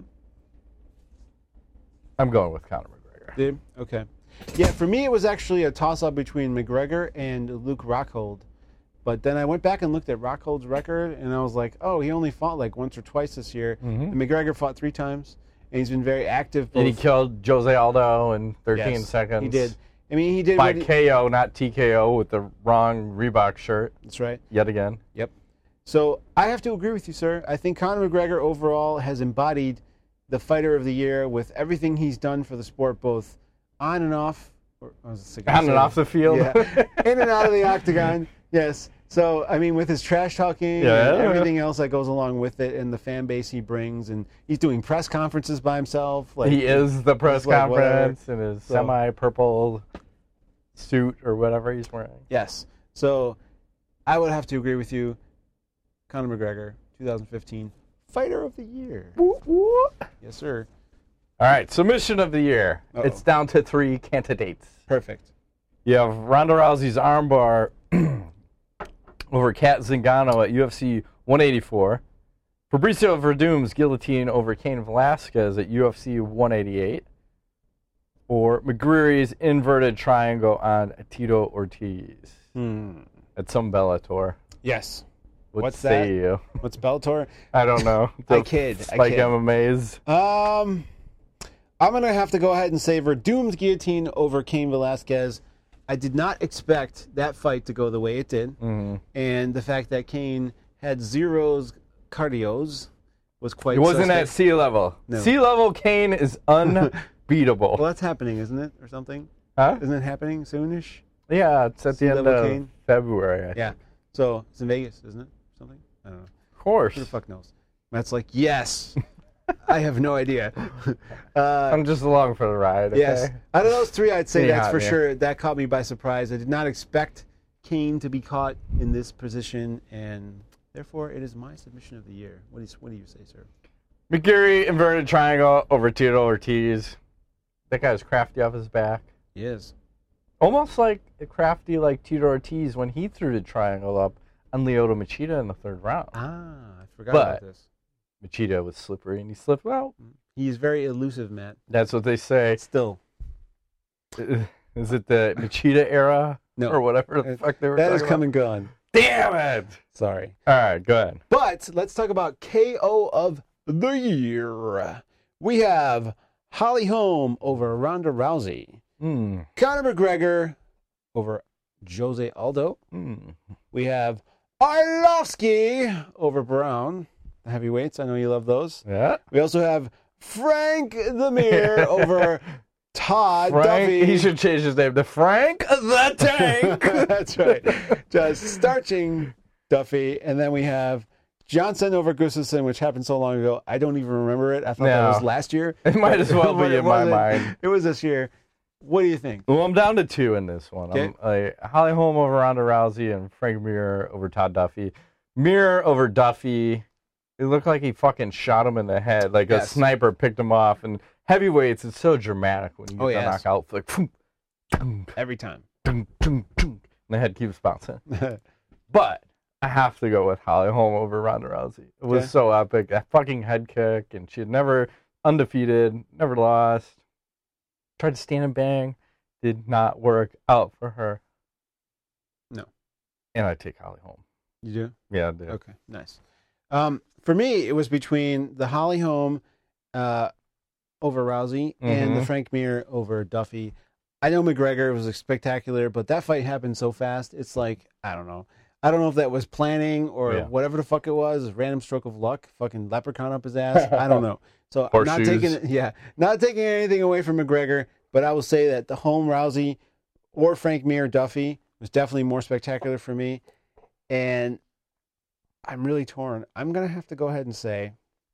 [SPEAKER 2] I'm going with Conor McGregor.
[SPEAKER 1] Did? Okay. Yeah, for me it was actually a toss-up between McGregor and Luke Rockhold. But then I went back and looked at Rockhold's record, and I was like, oh, he only fought like once or twice this year.
[SPEAKER 2] Mhm.
[SPEAKER 1] And McGregor fought three times, and he's been very active.
[SPEAKER 2] And he
[SPEAKER 1] both-
[SPEAKER 2] killed Jose Aldo in thirteen
[SPEAKER 1] Yes,
[SPEAKER 2] seconds.
[SPEAKER 1] He did. I mean, he did.
[SPEAKER 2] By
[SPEAKER 1] what he-
[SPEAKER 2] K O, not T K O, with the wrong Reebok shirt
[SPEAKER 1] That's right.
[SPEAKER 2] yet again.
[SPEAKER 1] Yep. So I have to agree with you, sir. I think Conor McGregor overall has embodied the fighter of the year with everything he's done for the sport, both on and off. Or, I was gonna
[SPEAKER 2] On and
[SPEAKER 1] say-
[SPEAKER 2] off the field.
[SPEAKER 1] Yeah. In and out of the octagon. Yes. So, I mean, with his trash talking
[SPEAKER 2] Yeah.
[SPEAKER 1] and everything else that goes along with it and the fan base he brings, and he's doing press conferences by himself. Like,
[SPEAKER 2] He is the press
[SPEAKER 1] like whatever.
[SPEAKER 2] conference in his
[SPEAKER 1] So-
[SPEAKER 2] semi-purple suit or whatever he's wearing.
[SPEAKER 1] Yes. So I would have to agree with you. Conor McGregor, twenty fifteen, Fighter of the Year. Yes, sir.
[SPEAKER 2] All right, submission of the year.
[SPEAKER 1] Uh-oh.
[SPEAKER 2] It's down to three candidates.
[SPEAKER 1] Perfect.
[SPEAKER 2] You have Ronda Rousey's armbar over Kat Zingano at U F C one eighty-four. Fabricio Verdum's guillotine over Cain Velasquez at U F C one eighty-eight. Or McGreary's inverted triangle on Tito Ortiz
[SPEAKER 1] Hmm.
[SPEAKER 2] at some Bellator.
[SPEAKER 1] Yes.
[SPEAKER 2] What
[SPEAKER 1] What's
[SPEAKER 2] say
[SPEAKER 1] that?
[SPEAKER 2] you?
[SPEAKER 1] What's Bellator?
[SPEAKER 2] I don't know.
[SPEAKER 1] I
[SPEAKER 2] The
[SPEAKER 1] kid. I
[SPEAKER 2] Spike
[SPEAKER 1] kid.
[SPEAKER 2] M M As.
[SPEAKER 1] Um, I'm going to have to go ahead and say Verdum's guillotine over Cain Velasquez. I did not expect that fight to go the way it did.
[SPEAKER 2] Mhm.
[SPEAKER 1] And the fact that Cain had zeros cardios was quite
[SPEAKER 2] It wasn't
[SPEAKER 1] suspect.
[SPEAKER 2] at sea level.
[SPEAKER 1] No.
[SPEAKER 2] Sea level Kane is unbeatable.
[SPEAKER 1] Well, that's happening, isn't it? Or something?
[SPEAKER 2] Huh?
[SPEAKER 1] Isn't it happening soonish?
[SPEAKER 2] Yeah, it's at
[SPEAKER 1] Sea
[SPEAKER 2] the end
[SPEAKER 1] level
[SPEAKER 2] of
[SPEAKER 1] Kane?
[SPEAKER 2] February. I
[SPEAKER 1] Yeah. So it's in Vegas, isn't it? Something? I don't know.
[SPEAKER 2] Of course.
[SPEAKER 1] Who the fuck knows? Matt's like, yes. I have no idea. uh,
[SPEAKER 2] I'm just along for the ride. Okay?
[SPEAKER 1] yes. Out of those three, I'd say
[SPEAKER 2] Yeah,
[SPEAKER 1] that's for
[SPEAKER 2] yeah.
[SPEAKER 1] sure. That caught me by surprise. I did not expect Kane to be caught in this position, and therefore it is my submission of the year. What do you, what do you say, sir?
[SPEAKER 2] McGeary inverted triangle over Tito Ortiz. That guy was crafty off his back.
[SPEAKER 1] He is.
[SPEAKER 2] Almost like crafty like Tito Ortiz when he threw the triangle up on Lyoto Machida in the third round.
[SPEAKER 1] Ah, I forgot
[SPEAKER 2] But-
[SPEAKER 1] about this.
[SPEAKER 2] Machida was slippery and he slipped out.
[SPEAKER 1] He's very elusive, Matt.
[SPEAKER 2] That's what they say.
[SPEAKER 1] Still.
[SPEAKER 2] Is it the Machida era?
[SPEAKER 1] No.
[SPEAKER 2] Or whatever the fuck they were
[SPEAKER 1] That
[SPEAKER 2] talking
[SPEAKER 1] is
[SPEAKER 2] about?
[SPEAKER 1] come and gone.
[SPEAKER 2] Damn it!
[SPEAKER 1] Sorry.
[SPEAKER 2] All right, go ahead.
[SPEAKER 1] But let's talk about K O of the year. We have Holly Holm over Ronda Rousey.
[SPEAKER 2] Hmm.
[SPEAKER 1] Conor McGregor over Jose Aldo.
[SPEAKER 2] Hmm.
[SPEAKER 1] We have Arlovsky over Brown. The heavyweights, I know you love those.
[SPEAKER 2] Yeah.
[SPEAKER 1] We also have Frank the Mir over Todd
[SPEAKER 2] Frank,
[SPEAKER 1] Duffy.
[SPEAKER 2] he should change his name to Frank the Tank.
[SPEAKER 1] That's right. Just starching Duffy. And then we have Johnson over Gustafsson, which happened so long ago. I don't even remember it. I thought that
[SPEAKER 2] No.
[SPEAKER 1] was last year.
[SPEAKER 2] It might as well
[SPEAKER 1] But
[SPEAKER 2] be
[SPEAKER 1] it
[SPEAKER 2] in my
[SPEAKER 1] wasn't.
[SPEAKER 2] mind.
[SPEAKER 1] It was this year. what do you think?
[SPEAKER 2] Well, I'm down to two in this one.
[SPEAKER 1] Okay.
[SPEAKER 2] I'm like Holly Holm over Ronda Rousey and Frank Mir over Todd Duffy. Mir over Duffy. It looked like he fucking shot him in the head, like
[SPEAKER 1] Yes.
[SPEAKER 2] a sniper picked him off. And heavyweights, it's so dramatic when you get
[SPEAKER 1] Oh,
[SPEAKER 2] the
[SPEAKER 1] yes.
[SPEAKER 2] knockout. It's like, boom, boom,
[SPEAKER 1] Every time.
[SPEAKER 2] boom, boom, boom, and the head keeps bouncing. But I have to go with Holly Holm over Ronda Rousey. It was
[SPEAKER 1] Okay.
[SPEAKER 2] so epic. That fucking head kick, and she had never undefeated, never lost. Tried to stand and bang. Did not work out for her.
[SPEAKER 1] No.
[SPEAKER 2] And I take Holly Holm.
[SPEAKER 1] You do?
[SPEAKER 2] Yeah, I do.
[SPEAKER 1] Okay, nice. Um, for me, it was between the Holly Holm uh, over Rousey and the
[SPEAKER 2] Mhm.
[SPEAKER 1] Frank Mir over Duffy. I know McGregor was spectacular, but that fight happened so fast. It's like, I don't know. I don't know if that was planning or
[SPEAKER 2] Yeah.
[SPEAKER 1] whatever the fuck it was, random stroke of luck, fucking leprechaun up his ass. I don't know. So I'm not
[SPEAKER 2] Horseshoes.
[SPEAKER 1] taking yeah, not taking anything away from McGregor, but I will say that the Holm Rousey or Frank Mir Duffy was definitely more spectacular for me. And I'm really torn. I'm gonna have to go ahead and say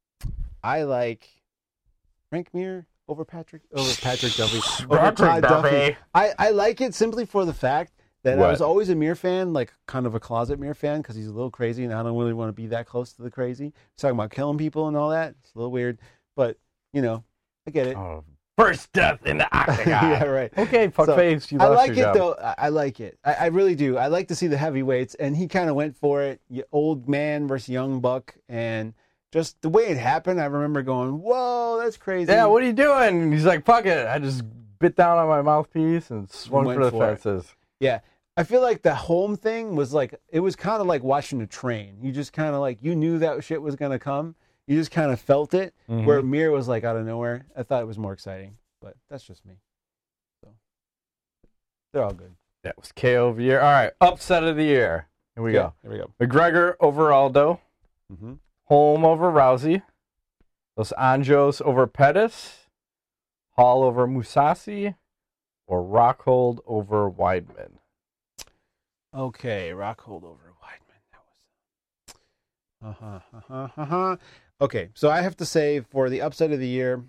[SPEAKER 1] I like Frank Mir over Patrick over Patrick Duffy over
[SPEAKER 2] Patrick
[SPEAKER 1] Todd Duffy.
[SPEAKER 2] Duffy.
[SPEAKER 1] I, I like it simply for the fact that I
[SPEAKER 2] What?
[SPEAKER 1] was always a Mir fan, like kind of a closet Mir fan, because he's a little crazy, and I don't really want to be that close to the crazy. He's talking about killing people and all that. It's a little weird, but you know, I get it.
[SPEAKER 2] Oh, first death in the octagon.
[SPEAKER 1] yeah, right.
[SPEAKER 2] Okay, fuck
[SPEAKER 1] So,
[SPEAKER 2] face. You
[SPEAKER 1] I
[SPEAKER 2] lost
[SPEAKER 1] like
[SPEAKER 2] your
[SPEAKER 1] it
[SPEAKER 2] job.
[SPEAKER 1] though. I, I like it. I, I really do. I like to see the heavyweights, and he kind of went for it. You old man versus young buck, and just the way it happened, I remember going, "Whoa, that's crazy!"
[SPEAKER 2] Yeah, what are you doing? And he's like, fuck it. I just bit down on my mouthpiece and swung
[SPEAKER 1] Went
[SPEAKER 2] for the
[SPEAKER 1] for it.
[SPEAKER 2] fences.
[SPEAKER 1] Yeah. I feel like the home thing was like, it was kind of like watching a train. You just kind of like, you knew that shit was going to come. You just kind of felt it.
[SPEAKER 2] Mhm.
[SPEAKER 1] Where Mir was like out of nowhere. I thought it was more exciting, but that's just me. So they're all good.
[SPEAKER 2] That was K O of the year. All right, upset of the year. Here we
[SPEAKER 1] Okay,
[SPEAKER 2] go.
[SPEAKER 1] Here we go.
[SPEAKER 2] McGregor over Aldo.
[SPEAKER 1] Mm-hmm.
[SPEAKER 2] Holm over Rousey. Los Anjos over Pettis. Hall over Musasi. Or Rockhold over Weidman.
[SPEAKER 1] Okay, Rockhold over Weidman. That was. Uh huh. Uh huh. Uh huh. Okay, so I have to say for the upset of the year,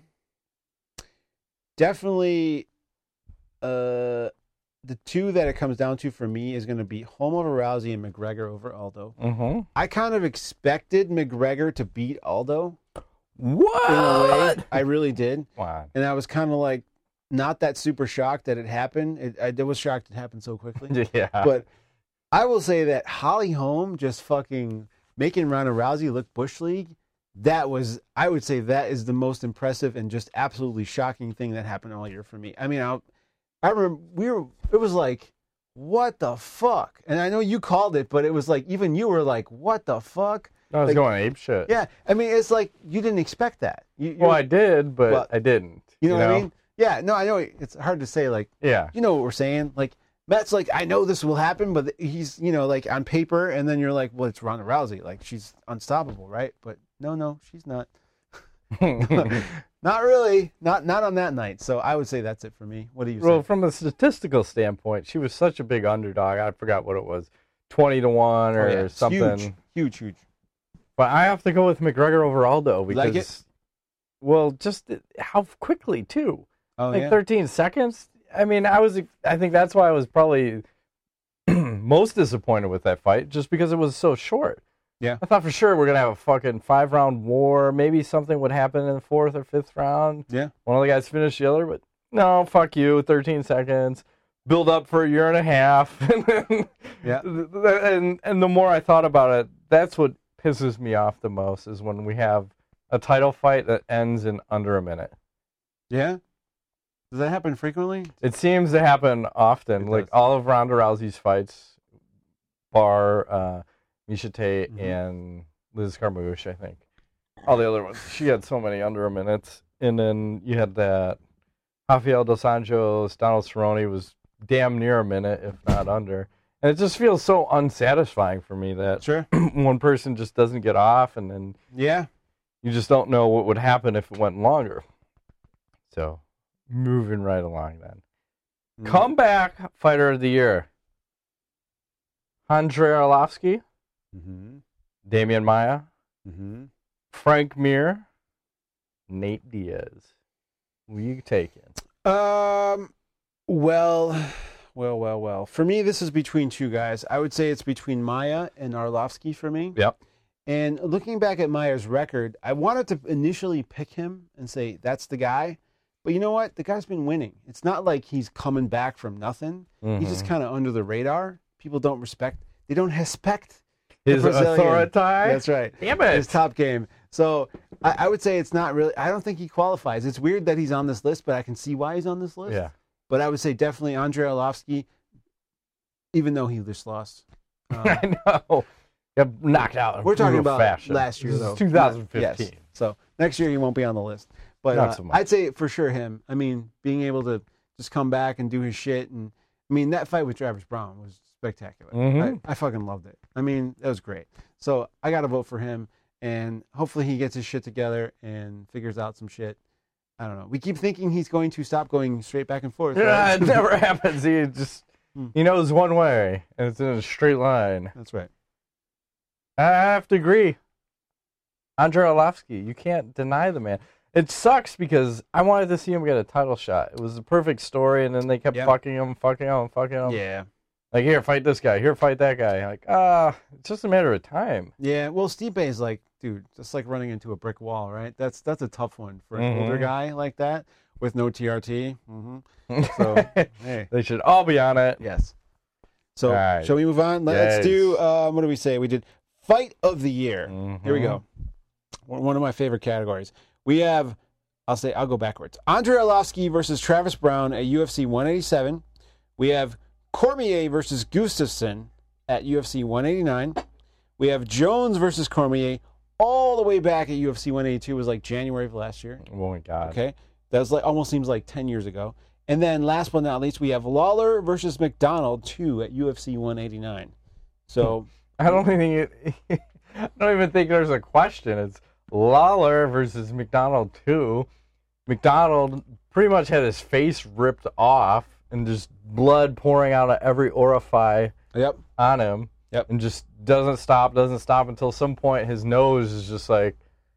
[SPEAKER 1] definitely, uh, the two that it comes down to for me is going to be Holm over Rousey and McGregor over Aldo.
[SPEAKER 2] Mm-hmm.
[SPEAKER 1] I kind of expected McGregor to beat Aldo
[SPEAKER 2] What?
[SPEAKER 1] in a way. I really did,
[SPEAKER 2] Wow.
[SPEAKER 1] and I was kind of like not that super shocked that it happened. It, I, I was shocked it happened so quickly,
[SPEAKER 2] Yeah.
[SPEAKER 1] but. I will say that Holly Holm just fucking making Ronda Rousey look Bush League, that was, I would say that is the most impressive and just absolutely shocking thing that happened all year for me. I mean, I, I remember we were, it was like, what the fuck? And I know you called it, but it was like, even you were like, what the fuck?
[SPEAKER 2] I was
[SPEAKER 1] like-
[SPEAKER 2] going ape shit.
[SPEAKER 1] Yeah. I mean, it's like, you didn't expect that. You,
[SPEAKER 2] Well, I did, but
[SPEAKER 1] Well,
[SPEAKER 2] I didn't.
[SPEAKER 1] you know what I mean? Yeah. No, I know it's hard to say, like,
[SPEAKER 2] Yeah.
[SPEAKER 1] you know what we're saying? Like, Matt's like, I know this will happen, but he's, you know, like on paper, and then you're like, well, it's Ronda Rousey. Like, she's unstoppable, right? But no, no, she's not. Not really. Not not on that night. So I would say that's it for me. What do you
[SPEAKER 2] Well,
[SPEAKER 1] say?
[SPEAKER 2] from a statistical standpoint, she was such a big underdog. I forgot what it was, twenty to one or
[SPEAKER 1] Oh, yeah. It's
[SPEAKER 2] something.
[SPEAKER 1] Huge, huge, huge.
[SPEAKER 2] But I have to go with McGregor over Aldo because,
[SPEAKER 1] like it?
[SPEAKER 2] well, just how quickly too,
[SPEAKER 1] Oh,
[SPEAKER 2] like
[SPEAKER 1] yeah.
[SPEAKER 2] thirteen seconds. I mean, I was. I think that's why I was probably most disappointed with that fight, just because it was so short.
[SPEAKER 1] Yeah.
[SPEAKER 2] I thought for sure we're gonna have a fucking five round war. Maybe something would happen in the fourth or fifth round.
[SPEAKER 1] Yeah.
[SPEAKER 2] One of the guys finished the other, but no, fuck you. thirteen seconds. Build up for a year and a half. And then,
[SPEAKER 1] Yeah.
[SPEAKER 2] And and the more I thought about it, that's what pisses me off the most is when we have a title fight that ends in under a minute.
[SPEAKER 1] Yeah. Does that happen frequently?
[SPEAKER 2] It seems to happen often.
[SPEAKER 1] It
[SPEAKER 2] Like
[SPEAKER 1] does.
[SPEAKER 2] all of Ronda Rousey's fights, bar uh, Miesha Tate
[SPEAKER 1] Mhm.
[SPEAKER 2] and Liz Carmouche, I think. All the other ones. She had so many under a minute. And then you had that Rafael Dos Anjos, Donald Cerrone was damn near a minute, if not under. And it just feels so unsatisfying for me that
[SPEAKER 1] Sure.
[SPEAKER 2] one person just doesn't get off, and then
[SPEAKER 1] Yeah.
[SPEAKER 2] you just don't know what would happen if it went longer. So, moving right along then.
[SPEAKER 1] Mm.
[SPEAKER 2] Comeback Fighter of the Year. Andrei Arlovsky,
[SPEAKER 1] Mm-hmm.
[SPEAKER 2] Damian Maia,
[SPEAKER 1] Mm-hmm.
[SPEAKER 2] Frank Mir, Nate Diaz. Who you taking?
[SPEAKER 1] Um, Well, well, well, well. For me, this is between two guys. I would say it's between Maya and Arlovsky for me.
[SPEAKER 2] Yep.
[SPEAKER 1] And looking back at Maya's record, I wanted to initially pick him and say, that's the guy. But you know what? The guy's been winning. It's not like he's coming back from nothing.
[SPEAKER 2] Mm-hmm.
[SPEAKER 1] He's just kind of under the radar. People don't respect. They don't respect
[SPEAKER 2] his authority.
[SPEAKER 1] That's right.
[SPEAKER 2] Damn it.
[SPEAKER 1] His top game. So I, I would say it's not really. I don't think he qualifies. It's weird that he's on this list, but I can see why he's on this list.
[SPEAKER 2] Yeah.
[SPEAKER 1] But I would say definitely Andrei Arlovsky, even though he just lost. Um,
[SPEAKER 2] I know. Got knocked out. In
[SPEAKER 1] we're talking
[SPEAKER 2] brutal
[SPEAKER 1] about
[SPEAKER 2] fashion.
[SPEAKER 1] last year,
[SPEAKER 2] This
[SPEAKER 1] though.
[SPEAKER 2] is twenty fifteen.
[SPEAKER 1] Yes. So next year he won't be on the list. But
[SPEAKER 2] Not
[SPEAKER 1] uh,
[SPEAKER 2] so much.
[SPEAKER 1] I'd say for sure him. I mean, being able to just come back and do his shit. And I mean, that fight with Travis Brown was spectacular.
[SPEAKER 2] Mhm.
[SPEAKER 1] I, I fucking loved it. I mean, that was great. So I got to vote for him. And hopefully he gets his shit together and figures out some shit. I don't know. We keep thinking he's going to stop going straight back and forth.
[SPEAKER 2] Yeah,
[SPEAKER 1] Right?
[SPEAKER 2] it never happens. He just
[SPEAKER 1] Hmm.
[SPEAKER 2] he knows one way, and it's in a straight line.
[SPEAKER 1] That's right.
[SPEAKER 2] I have to agree. Andrei Arlovsky, you can't deny the man. It sucks because I wanted to see him get a title shot. It was a perfect story, and then they kept
[SPEAKER 1] Yep.
[SPEAKER 2] fucking him, fucking him, fucking him.
[SPEAKER 1] Yeah.
[SPEAKER 2] Like, here, fight this guy. Here, fight that guy. Like, ah, it's just a matter of time.
[SPEAKER 1] Yeah. Well, Stipe is like, dude, just like running into a brick wall, right? That's that's a tough one for an
[SPEAKER 2] Mhm.
[SPEAKER 1] older guy like that with no T R T. Mm-hmm. So, hey.
[SPEAKER 2] They should all be on it.
[SPEAKER 1] Yes. So,
[SPEAKER 2] All right.
[SPEAKER 1] shall we move on? Let's
[SPEAKER 2] Yes.
[SPEAKER 1] do, um, what do we say? We did Fight of the Year.
[SPEAKER 2] Mhm.
[SPEAKER 1] Here we go. One one of my favorite categories. We have, I'll say, I'll go backwards. Andrei Arlovsky versus Travis Brown at U F C one eighty-seven. We have Cormier versus Gustafsson at U F C one eighty-nine. We have Jones versus Cormier all the way back at U F C one eighty-two. It was like January of last year.
[SPEAKER 2] Oh, my God.
[SPEAKER 1] Okay. That was like almost seems like ten years ago. And then last but not least, we have Lawler versus McDonald two at U F C one eighty-nine. So
[SPEAKER 2] I don't think it, I don't even think there's a question. It's Lawler versus McDonald two. McDonald pretty much had his face ripped off and just blood pouring out of every orifice
[SPEAKER 1] yep.
[SPEAKER 2] on him.
[SPEAKER 1] Yep.
[SPEAKER 2] And just doesn't stop, doesn't stop until some point his nose is just like,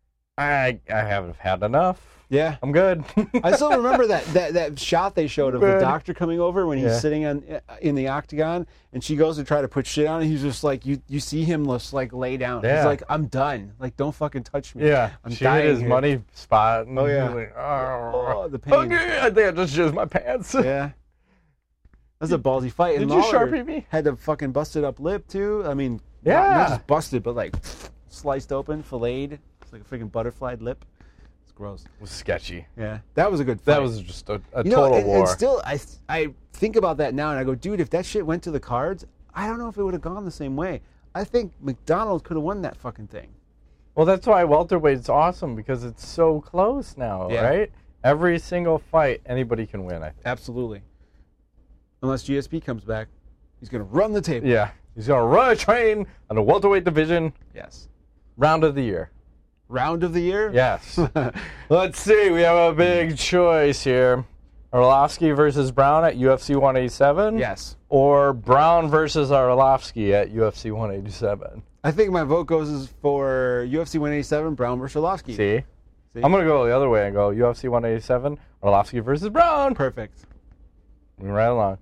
[SPEAKER 2] I I haven't had enough.
[SPEAKER 1] Yeah.
[SPEAKER 2] I'm good.
[SPEAKER 1] I still remember that, that, that shot they showed of the
[SPEAKER 2] Good.
[SPEAKER 1] doctor coming over when he's
[SPEAKER 2] Yeah.
[SPEAKER 1] sitting on in the octagon, and she goes to try to put shit on, and he's just like, you you see him just like lay down.
[SPEAKER 2] Yeah.
[SPEAKER 1] He's like, I'm done. Like, don't fucking touch me.
[SPEAKER 2] Yeah.
[SPEAKER 1] I'm
[SPEAKER 2] she
[SPEAKER 1] dying
[SPEAKER 2] hit his
[SPEAKER 1] here.
[SPEAKER 2] money spot. And
[SPEAKER 1] Oh, yeah.
[SPEAKER 2] he's like, oh,
[SPEAKER 1] Oh, the pain.
[SPEAKER 2] okay, I think I just jizzed my pants.
[SPEAKER 1] Yeah. That's a ballsy fight. And
[SPEAKER 2] Did you
[SPEAKER 1] Lawler
[SPEAKER 2] Sharpie me?
[SPEAKER 1] had a fucking busted up lip too. I mean, not,
[SPEAKER 2] Yeah.
[SPEAKER 1] not just busted, but like sliced open, filleted. It's like a freaking butterflied lip. It's gross.
[SPEAKER 2] It was sketchy.
[SPEAKER 1] Yeah, that was a good fight.
[SPEAKER 2] That was just a, a
[SPEAKER 1] you know,
[SPEAKER 2] total
[SPEAKER 1] and,
[SPEAKER 2] war.
[SPEAKER 1] and still, I I think about that now, and I go, dude, if that shit went to the cards, I don't know if it would have gone the same way. I think McDonald could have won that fucking thing.
[SPEAKER 2] Well, that's why welterweight's awesome, because it's so close now,
[SPEAKER 1] Yeah.
[SPEAKER 2] right? Every single fight, anybody can win, I think.
[SPEAKER 1] Absolutely. Unless G S P comes back, he's gonna run the table.
[SPEAKER 2] Yeah. He's going to run a train on the welterweight division
[SPEAKER 1] Yes.
[SPEAKER 2] round of the year.
[SPEAKER 1] Round of the year.
[SPEAKER 2] Yes. Let's see. We have a big choice here. Arlovsky versus Brown at U F C one eighty-seven?
[SPEAKER 1] Yes.
[SPEAKER 2] Or Brown versus Arlovsky at U F C one eighty-seven?
[SPEAKER 1] I think my vote goes is for U F C one eighty-seven, Brown versus Arlovsky.
[SPEAKER 2] See?
[SPEAKER 1] See?
[SPEAKER 2] I'm going to go the other way and go U F C one eighty-seven, Arlovsky versus Brown.
[SPEAKER 1] Perfect.
[SPEAKER 2] Moving right along.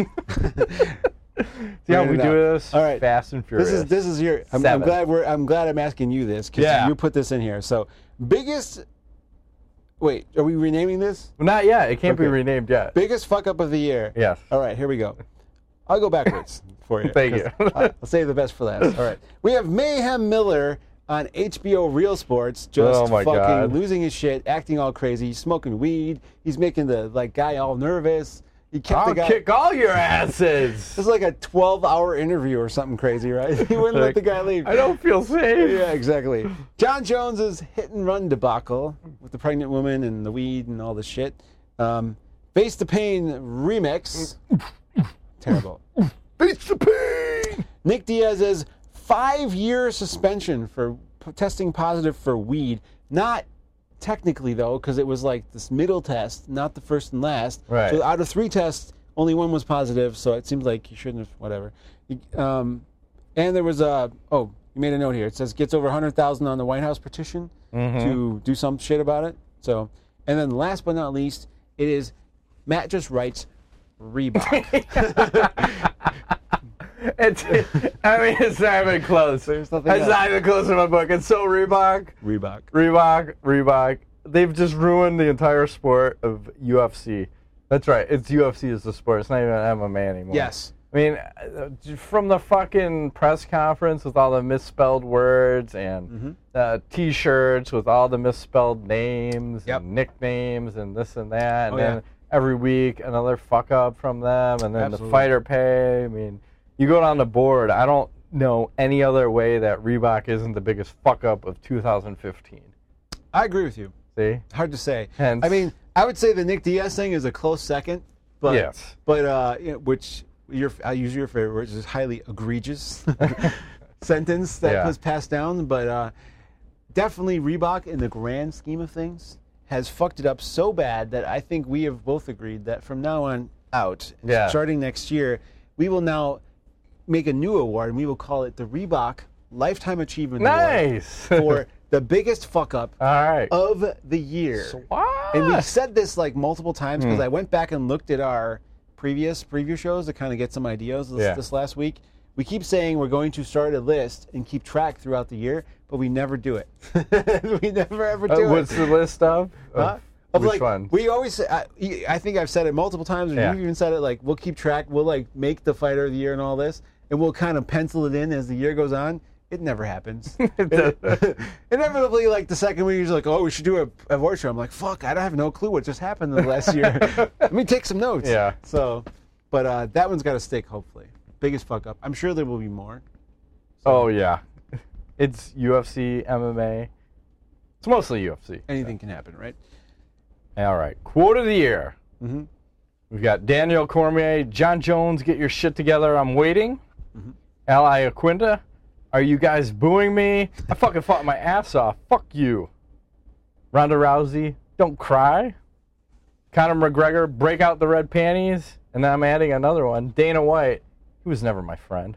[SPEAKER 2] See how we
[SPEAKER 1] Figured it
[SPEAKER 2] do
[SPEAKER 1] out.
[SPEAKER 2] this?
[SPEAKER 1] All right.
[SPEAKER 2] Fast and furious.
[SPEAKER 1] This is this is your. I'm, I'm
[SPEAKER 2] Seven.
[SPEAKER 1] glad we're. I'm glad I'm asking you this because
[SPEAKER 2] Yeah.
[SPEAKER 1] you put this in here. So biggest. Wait, are we renaming this?
[SPEAKER 2] Well, not yet. It can't be
[SPEAKER 1] Okay.
[SPEAKER 2] renamed yet.
[SPEAKER 1] Biggest fuck up of the year.
[SPEAKER 2] Yes.
[SPEAKER 1] All right, here we go. I'll go backwards for you.
[SPEAKER 2] Thank you.
[SPEAKER 1] 'cause I'll I'll save the best for last. All right. We have Mayhem Miller on H B O Real Sports, just
[SPEAKER 2] Oh, my
[SPEAKER 1] fucking
[SPEAKER 2] God.
[SPEAKER 1] losing his shit, acting all crazy, he's smoking weed. He's making the like guy all nervous. He kept
[SPEAKER 2] I'll
[SPEAKER 1] the guy.
[SPEAKER 2] kick all your asses.
[SPEAKER 1] This is like a twelve-hour interview or something crazy, right? He wouldn't let the guy leave.
[SPEAKER 2] I don't feel safe.
[SPEAKER 1] Yeah, exactly. John Jones's hit and run debacle with the pregnant woman and the weed and all the shit. Um, Face the Pain remix. Terrible.
[SPEAKER 2] Face the pain.
[SPEAKER 1] Nick Diaz's five-year suspension for p- testing positive for weed. Not technically, though, because it was like this middle test, not the first and last.
[SPEAKER 2] Right.
[SPEAKER 1] So out of three tests, only one was positive, so it seems like he shouldn't have, whatever. He- Um, and there was a, oh, you made a note here. It says gets over one hundred thousand on the White House petition to do some shit about it. So, and then last but not least, it is, Matt just writes, Reebok.
[SPEAKER 2] It's, I mean, it's not even close.
[SPEAKER 1] There's
[SPEAKER 2] It's
[SPEAKER 1] nothing else.
[SPEAKER 2] not even close in my book. It's so Reebok.
[SPEAKER 1] Reebok.
[SPEAKER 2] Reebok, Reebok. They've just ruined the entire sport of U F C. That's right. It's U F C as the sport. It's not even M M A anymore.
[SPEAKER 1] Yes.
[SPEAKER 2] I mean, uh, from the fucking press conference with all the misspelled words and
[SPEAKER 1] Mm-hmm.
[SPEAKER 2] uh, T-shirts with all the misspelled names
[SPEAKER 1] Yep.
[SPEAKER 2] and nicknames and this and that, and
[SPEAKER 1] Oh,
[SPEAKER 2] then
[SPEAKER 1] yeah.
[SPEAKER 2] every week another fuck up from them, and then
[SPEAKER 1] Absolutely.
[SPEAKER 2] the fighter pay. I mean, you go down the board. I don't know any other way that Reebok isn't the biggest fuck up of two thousand fifteen.
[SPEAKER 1] I agree with you.
[SPEAKER 2] See?
[SPEAKER 1] Hard to say.
[SPEAKER 2] Hence-
[SPEAKER 1] I mean, I would say the Nick Diaz thing is a close second, but
[SPEAKER 2] Yes.
[SPEAKER 1] but uh, you know, which your I use your favorite word, which is highly egregious sentence that
[SPEAKER 2] Yeah.
[SPEAKER 1] was passed down. But uh, definitely Reebok, in the grand scheme of things, has fucked it up so bad that I think we have both agreed that from now on out,
[SPEAKER 2] Yeah.
[SPEAKER 1] starting next year, we will now make a new award and we will call it the Reebok Lifetime Achievement
[SPEAKER 2] Nice.
[SPEAKER 1] Award for the biggest fuck up
[SPEAKER 2] All right.
[SPEAKER 1] of the year.
[SPEAKER 2] What?
[SPEAKER 1] And we said this like multiple times because
[SPEAKER 2] Hmm.
[SPEAKER 1] I went back and looked at our previous preview shows to kind of get some ideas this,
[SPEAKER 2] Yeah.
[SPEAKER 1] this last week. We keep saying we're going to start a list and keep track throughout the year, but we never do it. we never ever
[SPEAKER 2] Uh,
[SPEAKER 1] do
[SPEAKER 2] what's
[SPEAKER 1] it.
[SPEAKER 2] the list of?
[SPEAKER 1] Huh?
[SPEAKER 2] Of
[SPEAKER 1] Of
[SPEAKER 2] which
[SPEAKER 1] like,
[SPEAKER 2] one?
[SPEAKER 1] we always say, I, I think I've said it multiple times, and
[SPEAKER 2] Yeah.
[SPEAKER 1] you've even said it, like, we'll keep track, we'll like make the fighter of the year and all this, and we'll kind of pencil it in as the year goes on. It never happens. It- inevitably, like the second week, you're like, oh, we should do a, a award show. I'm like, fuck, I don't have no clue what just happened in the last year. Let me take some notes.
[SPEAKER 2] Yeah.
[SPEAKER 1] So, but uh, that one's got to stick, hopefully. Biggest fuck up. I'm sure there will be more.
[SPEAKER 2] Oh, yeah. It's U F C, M M A. It's mostly U F C.
[SPEAKER 1] Anything can happen, right?
[SPEAKER 2] All right. Quote of the year.
[SPEAKER 1] Mm-hmm.
[SPEAKER 2] We've got Daniel Cormier, John Jones, get your shit together. I'm waiting. Mm-hmm. Ali Aquinta, are you guys booing me? I fucking fought my ass off. Fuck you. Ronda Rousey, don't cry. Conor McGregor, break out the red panties. And then I'm adding another one. Dana White, he was never my friend.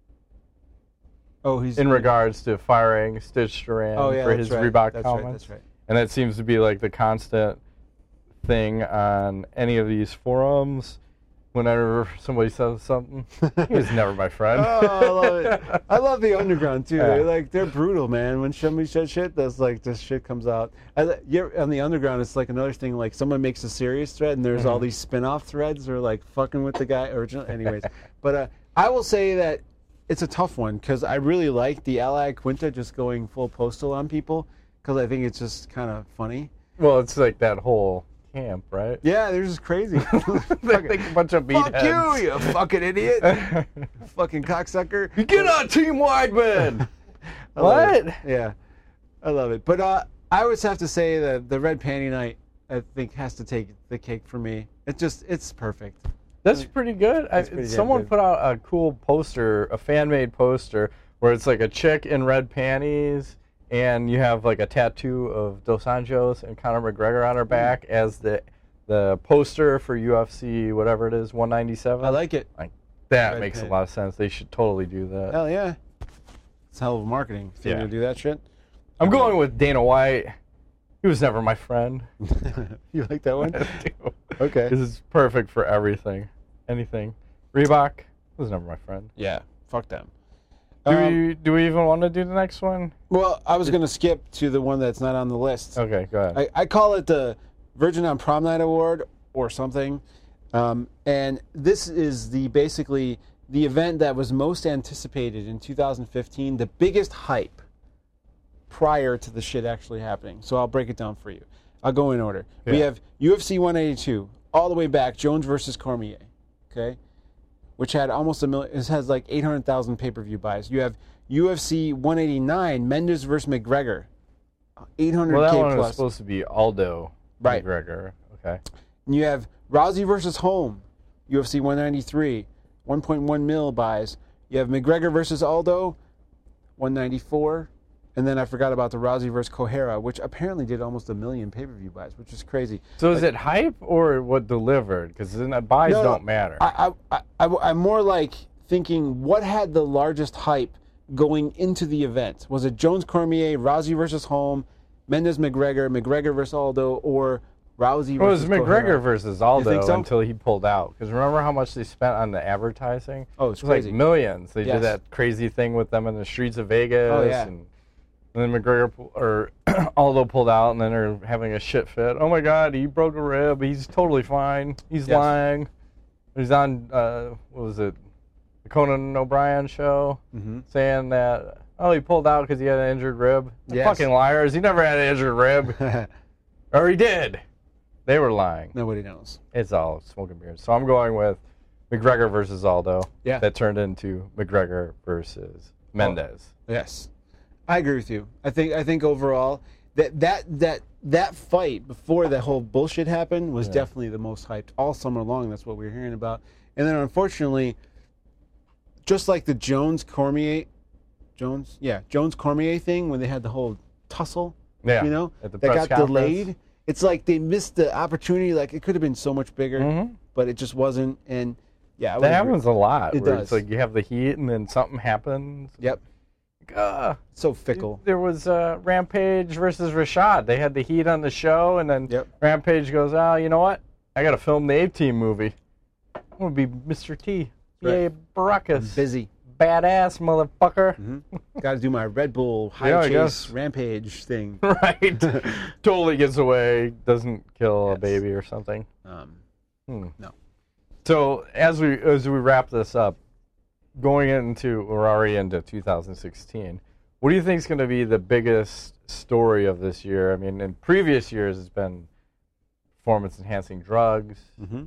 [SPEAKER 1] Oh, he's
[SPEAKER 2] In regards to firing Stitch Duran
[SPEAKER 1] oh, yeah,
[SPEAKER 2] for
[SPEAKER 1] that's
[SPEAKER 2] his
[SPEAKER 1] right.
[SPEAKER 2] Reebok
[SPEAKER 1] that's
[SPEAKER 2] comments.
[SPEAKER 1] Right, that's right.
[SPEAKER 2] And that seems to be like the constant thing on any of these forums. Whenever somebody says something, he was never my friend.
[SPEAKER 1] Oh, I love it. I love the underground too.
[SPEAKER 2] Yeah.
[SPEAKER 1] They're like they're brutal, man. When somebody says shit, that's like this shit comes out. I, yeah, on the underground, it's like another thing. Like someone makes a serious thread, and there's
[SPEAKER 2] Mm-hmm.
[SPEAKER 1] all these spin-off threads, or like fucking with the guy original. Anyways, but uh, I will say that it's a tough one because I really like the Ali Quinta just going full postal on people because I think it's just kind of funny.
[SPEAKER 2] Well, it's like that whole camp, right?
[SPEAKER 1] Yeah, they're just crazy.
[SPEAKER 2] They think a bunch of
[SPEAKER 1] Fuck
[SPEAKER 2] meatheads.
[SPEAKER 1] you, you fucking idiot. Fucking cocksucker.
[SPEAKER 2] Get on Team Weidman!
[SPEAKER 1] I love
[SPEAKER 2] What?
[SPEAKER 1] it. Yeah, I love it. But uh, I always have to say that the Red Panty Night, I think, has to take the cake for me. It just, it's perfect.
[SPEAKER 2] That's pretty good. I,
[SPEAKER 1] That's pretty damn
[SPEAKER 2] someone
[SPEAKER 1] good.
[SPEAKER 2] put out a cool poster, a fan-made poster, where it's like a chick in red panties, and you have like a tattoo of Dos Anjos and Conor McGregor on her back as the the poster for U F C, whatever it is, one ninety-seven.
[SPEAKER 1] I like it.
[SPEAKER 2] Like, that
[SPEAKER 1] Red
[SPEAKER 2] makes
[SPEAKER 1] pan.
[SPEAKER 2] a lot of sense. They should totally do that.
[SPEAKER 1] Hell yeah. It's hell of marketing. If you're
[SPEAKER 2] Yeah.
[SPEAKER 1] going to do that shit.
[SPEAKER 2] I'm going with Dana White. He was never my friend.
[SPEAKER 1] You like that one?
[SPEAKER 2] I do.
[SPEAKER 1] Okay.
[SPEAKER 2] This is perfect for everything. Anything. Reebok was never my friend.
[SPEAKER 1] Yeah. Fuck them.
[SPEAKER 2] Do
[SPEAKER 1] Um,
[SPEAKER 2] we do we even want to do the next one?
[SPEAKER 1] Well, I was going to skip to the one that's not on the list.
[SPEAKER 2] Okay, go ahead.
[SPEAKER 1] I, I call it the Virgin on Prom Night Award or something. Um, and this is the basically the event that was most anticipated in two thousand fifteen, the biggest hype prior to the shit actually happening. So I'll break it down for you. I'll go in order. We
[SPEAKER 2] Yeah.
[SPEAKER 1] have U F C one eighty-two, all the way back, Jones versus Cormier, okay? Which had almost a million, it has like eight hundred thousand pay-per-view buys. You have U F C one eighty-nine, Mendes versus McGregor, eight hundred K
[SPEAKER 2] well, that one was
[SPEAKER 1] plus.
[SPEAKER 2] supposed to be Aldo
[SPEAKER 1] Right.
[SPEAKER 2] McGregor. Okay.
[SPEAKER 1] And you have Rousey versus Holm, U F C one ninety-three, one point one mil buys. You have McGregor versus Aldo, one ninety-four. And then I forgot about the Rousey versus Kohara, which apparently did almost a million pay-per-view buys, which is crazy.
[SPEAKER 2] So is it hype or what delivered? Because then the buys
[SPEAKER 1] No, no,
[SPEAKER 2] don't matter.
[SPEAKER 1] I, I, I, I'm more like thinking, what had the largest hype going into the event? Was it Jones Cormier, Rousey versus Holm, Mendes McGregor, McGregor versus Aldo, or Rousey.
[SPEAKER 2] Well, it was
[SPEAKER 1] versus
[SPEAKER 2] McGregor
[SPEAKER 1] Correa.
[SPEAKER 2] versus Aldo
[SPEAKER 1] so?
[SPEAKER 2] until he pulled out. Because remember how much they spent on the advertising?
[SPEAKER 1] Oh, it's
[SPEAKER 2] it was
[SPEAKER 1] crazy.
[SPEAKER 2] like millions. They
[SPEAKER 1] Yes.
[SPEAKER 2] did that crazy thing with them in the streets of Vegas.
[SPEAKER 1] Oh, yeah.
[SPEAKER 2] And, and then McGregor pu- or Aldo pulled out, and then they're having a shit fit. Oh my God, he broke a rib. He's totally fine. He's
[SPEAKER 1] Yes.
[SPEAKER 2] lying. He's on uh, what was it, the Conan O'Brien show,
[SPEAKER 1] Mm-hmm.
[SPEAKER 2] saying that oh he pulled out because he had an injured rib. They're
[SPEAKER 1] Yes.
[SPEAKER 2] Fucking liars. He never had an injured rib, or he did. They were lying.
[SPEAKER 1] Nobody knows.
[SPEAKER 2] It's all smoking beers. So I'm going with McGregor versus Aldo.
[SPEAKER 1] Yeah.
[SPEAKER 2] That turned into McGregor versus Mendez.
[SPEAKER 1] Yes, I agree with you. I think I think overall that that that that fight before that whole bullshit happened was
[SPEAKER 2] Yeah.
[SPEAKER 1] definitely the most hyped all summer long. That's what we were hearing about. And then unfortunately, just like the Jones Cormier, Jones yeah Jones Cormier thing when they had the whole tussle,
[SPEAKER 2] Yeah.
[SPEAKER 1] you know,
[SPEAKER 2] At the
[SPEAKER 1] that
[SPEAKER 2] press
[SPEAKER 1] got
[SPEAKER 2] conference.
[SPEAKER 1] delayed. It's like they missed the opportunity. Like it could have been so much bigger,
[SPEAKER 2] Mhm.
[SPEAKER 1] but it just wasn't. And yeah, I would
[SPEAKER 2] That
[SPEAKER 1] agree.
[SPEAKER 2] happens a lot.
[SPEAKER 1] It
[SPEAKER 2] where
[SPEAKER 1] does.
[SPEAKER 2] It's like you have the heat and then something happens.
[SPEAKER 1] Yep,
[SPEAKER 2] Uh,
[SPEAKER 1] so fickle.
[SPEAKER 2] there was uh, Rampage versus Rashad. They had the heat on the show, and then
[SPEAKER 1] Yep.
[SPEAKER 2] Rampage goes, oh, you know what? I got to film the A-Team movie. I'm going to be Mister T.
[SPEAKER 1] Right.
[SPEAKER 2] Yay, Baracus.
[SPEAKER 1] Busy.
[SPEAKER 2] Badass motherfucker.
[SPEAKER 1] Mm-hmm. Got to do my Red Bull high
[SPEAKER 2] Yeah, I
[SPEAKER 1] chase
[SPEAKER 2] guess.
[SPEAKER 1] rampage thing.
[SPEAKER 2] Right. Totally gets away, doesn't kill
[SPEAKER 1] Yes.
[SPEAKER 2] a baby or something.
[SPEAKER 1] Um,
[SPEAKER 2] Hmm.
[SPEAKER 1] No.
[SPEAKER 2] So as we as we wrap this up, going into we're already into two thousand sixteen. What do you think is going to be the biggest story of this year? I mean, in previous years, it's been performance-enhancing drugs.
[SPEAKER 1] mm-hmm.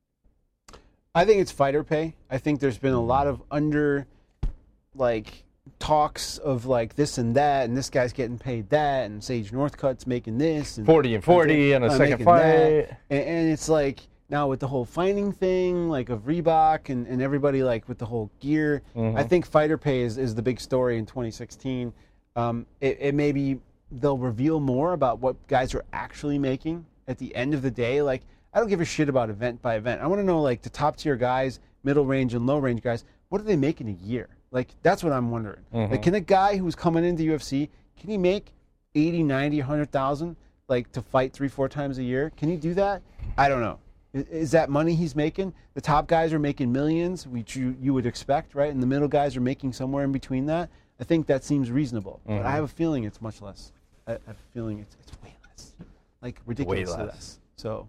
[SPEAKER 1] I think it's fighter pay. I think there's been a lot of under, like, talks of like this and that, and this guy's getting paid that, and Sage Northcutt's making this, and
[SPEAKER 2] forty and forty and a
[SPEAKER 1] I'm
[SPEAKER 2] second
[SPEAKER 1] making
[SPEAKER 2] fight.
[SPEAKER 1] that. And, and it's like now with the whole finding thing, like of Reebok and, and everybody like with the whole gear.
[SPEAKER 2] Mhm.
[SPEAKER 1] I think fighter pay is, is the big story in twenty sixteen. Um, it, it maybe they'll reveal more about what guys are actually making at the end of the day. Like I don't give a shit about event by event. I want to know like the top tier guys, middle range and low range guys. What do they make in a year? Like that's what I'm wondering.
[SPEAKER 2] Mhm.
[SPEAKER 1] Like can a guy who's coming into U F C, can he make eighty, ninety, one hundred thousand like to fight three, four times a year? Can he do that? I don't know. Is, is that money he's making? The top guys are making millions, which you, you would expect, right? And the middle guys are making somewhere in between that. I think that seems reasonable. But I have a feeling it's much less. I, I have a feeling it's, it's way less. Like ridiculously
[SPEAKER 2] less.
[SPEAKER 1] less. So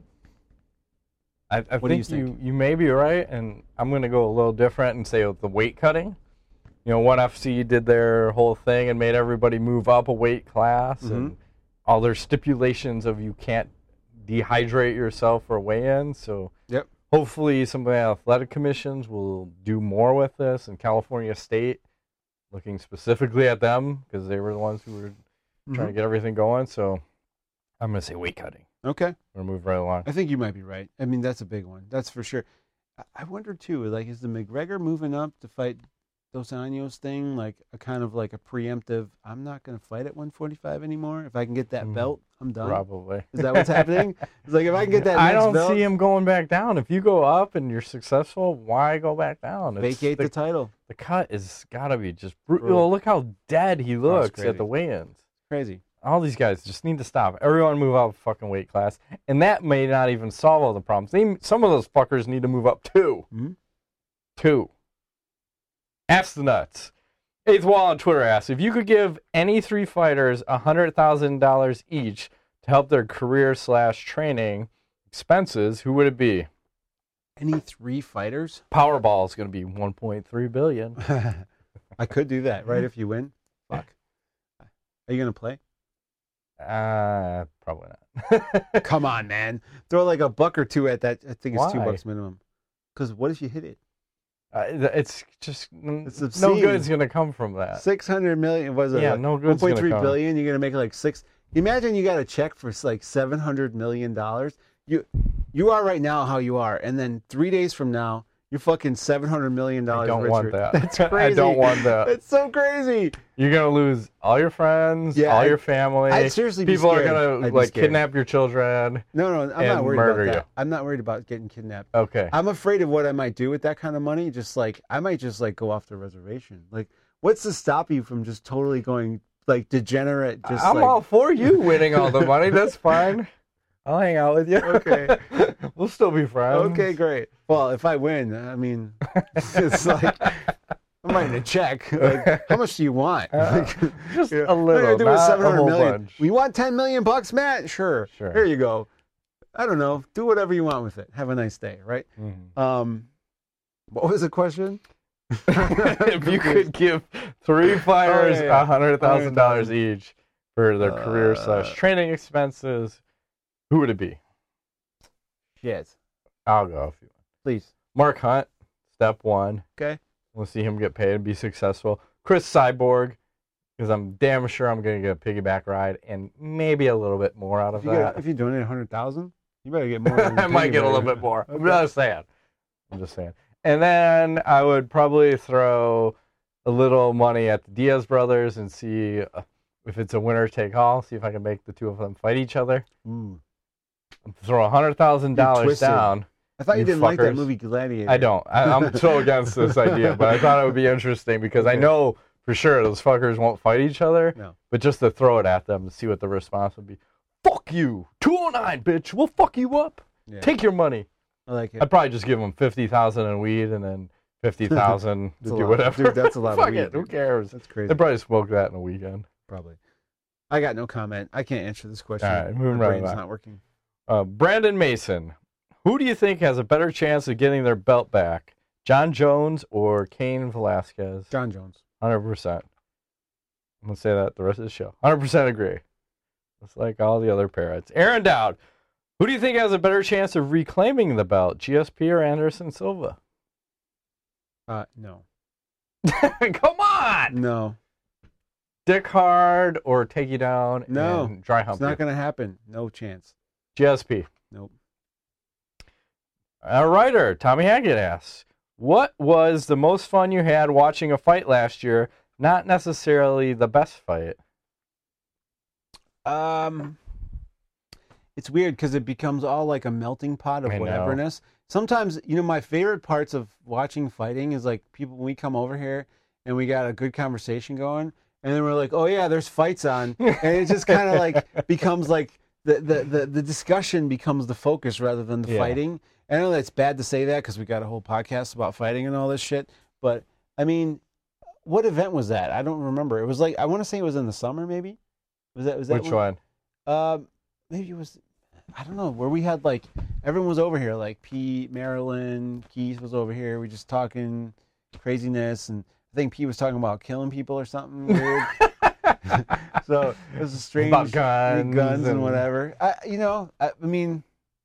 [SPEAKER 2] I, I
[SPEAKER 1] What do you
[SPEAKER 2] think you,
[SPEAKER 1] think?
[SPEAKER 2] you may be right, and I'm going to go a little different and say with the weight cutting. You know, ONE F C did their whole thing and made everybody move up a weight class,
[SPEAKER 1] Mm-hmm.
[SPEAKER 2] and all their stipulations of you can't dehydrate yourself for weigh-in. So
[SPEAKER 1] Yep.
[SPEAKER 2] hopefully some of the athletic commissions will do more with this, and California State, looking specifically at them because they were the ones who were trying to get everything going. So I'm going to say weight cutting.
[SPEAKER 1] Okay.
[SPEAKER 2] We're going to move right along.
[SPEAKER 1] I think you might be right. I mean, that's a big one. That's for sure. I- I wonder too, like, is the McGregor moving up to fight Dos Anjos thing like a kind of like a preemptive, I'm not going to fight at one forty-five anymore. If I can get that
[SPEAKER 2] Mm,
[SPEAKER 1] belt, I'm done.
[SPEAKER 2] Probably.
[SPEAKER 1] Is that what's happening? It's like if I can get that
[SPEAKER 2] I
[SPEAKER 1] next
[SPEAKER 2] don't
[SPEAKER 1] belt,
[SPEAKER 2] see him going back down. If you go up and you're successful, why go back down? It's
[SPEAKER 1] vacate the,
[SPEAKER 2] the,
[SPEAKER 1] title.
[SPEAKER 2] the cut is got to be just brutal.
[SPEAKER 1] Brutal.
[SPEAKER 2] Look how dead he
[SPEAKER 1] it's
[SPEAKER 2] looks
[SPEAKER 1] crazy.
[SPEAKER 2] at the weigh-ins.
[SPEAKER 1] Crazy.
[SPEAKER 2] All these guys just need to stop. Everyone move up a fucking weight class. And that may not even solve all the problems. They, some of those fuckers need to move up too.
[SPEAKER 1] Mhm.
[SPEAKER 2] Two. Ask the Nuts. Eighth Wall on Twitter asks, if you could give any three fighters one hundred thousand dollars each to help their career slash training expenses, who would it be?
[SPEAKER 1] Any three fighters?
[SPEAKER 2] Powerball is going to be one point three billion dollars.
[SPEAKER 1] I could do that, right? If you win, fuck. Are you gonna play?
[SPEAKER 2] Uh, probably not.
[SPEAKER 1] Come on, man. Throw like a buck or two at that. I think it's two
[SPEAKER 2] Why?
[SPEAKER 1] bucks minimum. Because what if you hit it?
[SPEAKER 2] Uh, it's just
[SPEAKER 1] It's
[SPEAKER 2] no
[SPEAKER 1] obscene.
[SPEAKER 2] good's going to come from that.
[SPEAKER 1] Six hundred million was it?
[SPEAKER 2] Yeah,
[SPEAKER 1] like
[SPEAKER 2] no
[SPEAKER 1] One
[SPEAKER 2] good's
[SPEAKER 1] point
[SPEAKER 2] gonna
[SPEAKER 1] three
[SPEAKER 2] come.
[SPEAKER 1] billion. You're gonna make like six. Imagine you got a check for like seven hundred million dollars. You, you are right now how you are, and then three days from now, you're fucking seven hundred million
[SPEAKER 2] I
[SPEAKER 1] dollars.
[SPEAKER 2] don't
[SPEAKER 1] richer.
[SPEAKER 2] want that.
[SPEAKER 1] That's
[SPEAKER 2] I
[SPEAKER 1] crazy.
[SPEAKER 2] don't want that.
[SPEAKER 1] It's so crazy.
[SPEAKER 2] You're going to lose all your friends,
[SPEAKER 1] Yeah,
[SPEAKER 2] all
[SPEAKER 1] I-
[SPEAKER 2] your family.
[SPEAKER 1] I'd seriously be
[SPEAKER 2] People are
[SPEAKER 1] scared.
[SPEAKER 2] going
[SPEAKER 1] I'd
[SPEAKER 2] to
[SPEAKER 1] be
[SPEAKER 2] like
[SPEAKER 1] scared.
[SPEAKER 2] kidnap your children.
[SPEAKER 1] No, no, I'm not
[SPEAKER 2] and
[SPEAKER 1] worried
[SPEAKER 2] murder
[SPEAKER 1] about
[SPEAKER 2] you.
[SPEAKER 1] that. I'm not worried about getting kidnapped.
[SPEAKER 2] Okay.
[SPEAKER 1] I'm afraid of what I might do with that kind of money. Just like I might just like go off the reservation. Like, what's to stop you from just totally going like degenerate? Just
[SPEAKER 2] I'm
[SPEAKER 1] like,
[SPEAKER 2] all for you winning all the money. That's fine. I'll hang out with you.
[SPEAKER 1] Okay.
[SPEAKER 2] We'll still be friends.
[SPEAKER 1] Okay, great. Well, if I win, I mean, it's like I'm writing a check. Like, how much do you want?
[SPEAKER 2] Uh, just
[SPEAKER 1] Yeah.
[SPEAKER 2] a little,
[SPEAKER 1] What do I do with
[SPEAKER 2] not
[SPEAKER 1] seven
[SPEAKER 2] a
[SPEAKER 1] hundred
[SPEAKER 2] whole
[SPEAKER 1] million?
[SPEAKER 2] bunch.
[SPEAKER 1] We want ten million bucks, Matt? Sure.
[SPEAKER 2] Sure.
[SPEAKER 1] Here you go. I don't know. Do whatever you want with it. Have a nice day, right?
[SPEAKER 2] Mhm.
[SPEAKER 1] Um, what was the question?
[SPEAKER 2] If you could give three fighters
[SPEAKER 1] Oh, yeah, yeah.
[SPEAKER 2] a hundred thousand dollars each for their career
[SPEAKER 1] Uh,
[SPEAKER 2] slash training expenses, who would it be?
[SPEAKER 1] Shit.
[SPEAKER 2] I'll go if you want.
[SPEAKER 1] Please.
[SPEAKER 2] Mark Hunt, step one.
[SPEAKER 1] Okay.
[SPEAKER 2] We'll see him get paid and be successful. Chris Cyborg, because I'm damn sure I'm going to get a piggyback ride and maybe a little bit more out of
[SPEAKER 1] If you,
[SPEAKER 2] that.
[SPEAKER 1] get, if you donate a hundred thousand, you better get more. Than
[SPEAKER 2] I might get a little bit more. I'm just saying. I'm just saying. And then I would probably throw a little money at the Diaz brothers and see uh, if it's a winner take all. See if I can make the two of them fight each other.
[SPEAKER 1] Ooh.
[SPEAKER 2] Throw a hundred thousand dollars
[SPEAKER 1] twisted.
[SPEAKER 2] down.
[SPEAKER 1] I thought you,
[SPEAKER 2] You
[SPEAKER 1] didn't like that
[SPEAKER 2] fuckers.
[SPEAKER 1] movie Gladiator.
[SPEAKER 2] I don't. I, I'm so against this idea, but I thought it would be interesting because I
[SPEAKER 1] Okay.
[SPEAKER 2] know for sure those fuckers won't fight each other.
[SPEAKER 1] No.
[SPEAKER 2] But just to throw it at them to see what the response would be. Fuck you, two oh nine, bitch. We'll fuck you up.
[SPEAKER 1] Yeah.
[SPEAKER 2] Take your money.
[SPEAKER 1] I like it.
[SPEAKER 2] I'd probably just give them fifty thousand in weed and then fifty thousand to
[SPEAKER 1] That's a
[SPEAKER 2] do
[SPEAKER 1] lot.
[SPEAKER 2] whatever.
[SPEAKER 1] Dude, that's a lot of
[SPEAKER 2] Fuck
[SPEAKER 1] weed,
[SPEAKER 2] it. Who
[SPEAKER 1] dude.
[SPEAKER 2] cares?
[SPEAKER 1] That's crazy.
[SPEAKER 2] They probably smoke that in a weekend.
[SPEAKER 1] Probably. I got no comment. I can't answer this question.
[SPEAKER 2] All right, moving
[SPEAKER 1] My
[SPEAKER 2] right
[SPEAKER 1] brain's
[SPEAKER 2] along.
[SPEAKER 1] not working.
[SPEAKER 2] Uh, Brandon Mason. Who do you think has a better chance of getting their belt back? John Jones or Cain Velasquez?
[SPEAKER 1] John Jones.
[SPEAKER 2] one hundred percent. I'm going to say that the rest of the show. one hundred percent agree. Just like all the other parrots. Aaron Dowd. Who do you think has a better chance of reclaiming the belt? G S P or Anderson Silva?
[SPEAKER 1] Uh, no.
[SPEAKER 2] Come on!
[SPEAKER 1] No.
[SPEAKER 2] Dick Hard or take you down
[SPEAKER 1] No.
[SPEAKER 2] and dry hump
[SPEAKER 1] It's not
[SPEAKER 2] you?
[SPEAKER 1] going to happen. No chance.
[SPEAKER 2] G S P.
[SPEAKER 1] Nope.
[SPEAKER 2] A writer, Tommy Hackett asks, what was the most fun you had watching a fight last year? Not necessarily the best fight.
[SPEAKER 1] Um, it's weird because it becomes all like a melting pot of
[SPEAKER 2] I know.
[SPEAKER 1] whateverness. Sometimes, you know, my favorite parts of watching fighting is like people when we come over here and we got a good conversation going, and then we're like, oh yeah, there's fights on, and it just kind of like becomes like the, the the the discussion becomes the focus rather than the
[SPEAKER 2] Yeah.
[SPEAKER 1] fighting. I know that's bad to say that because we got a whole podcast about fighting and all this shit, but I mean, what event was that? I don't remember. It was like I want to say it was in the summer, maybe. Was that was that
[SPEAKER 2] Which one?
[SPEAKER 1] Um, maybe it was, I don't know, where we had like, everyone was over here, like Pete, Marilyn, Keith was over here. We just talking craziness, and I think Pete was talking about killing people or something weird. So it was a strange
[SPEAKER 2] About guns
[SPEAKER 1] guns and,
[SPEAKER 2] and-
[SPEAKER 1] whatever. I, you know, I, I mean,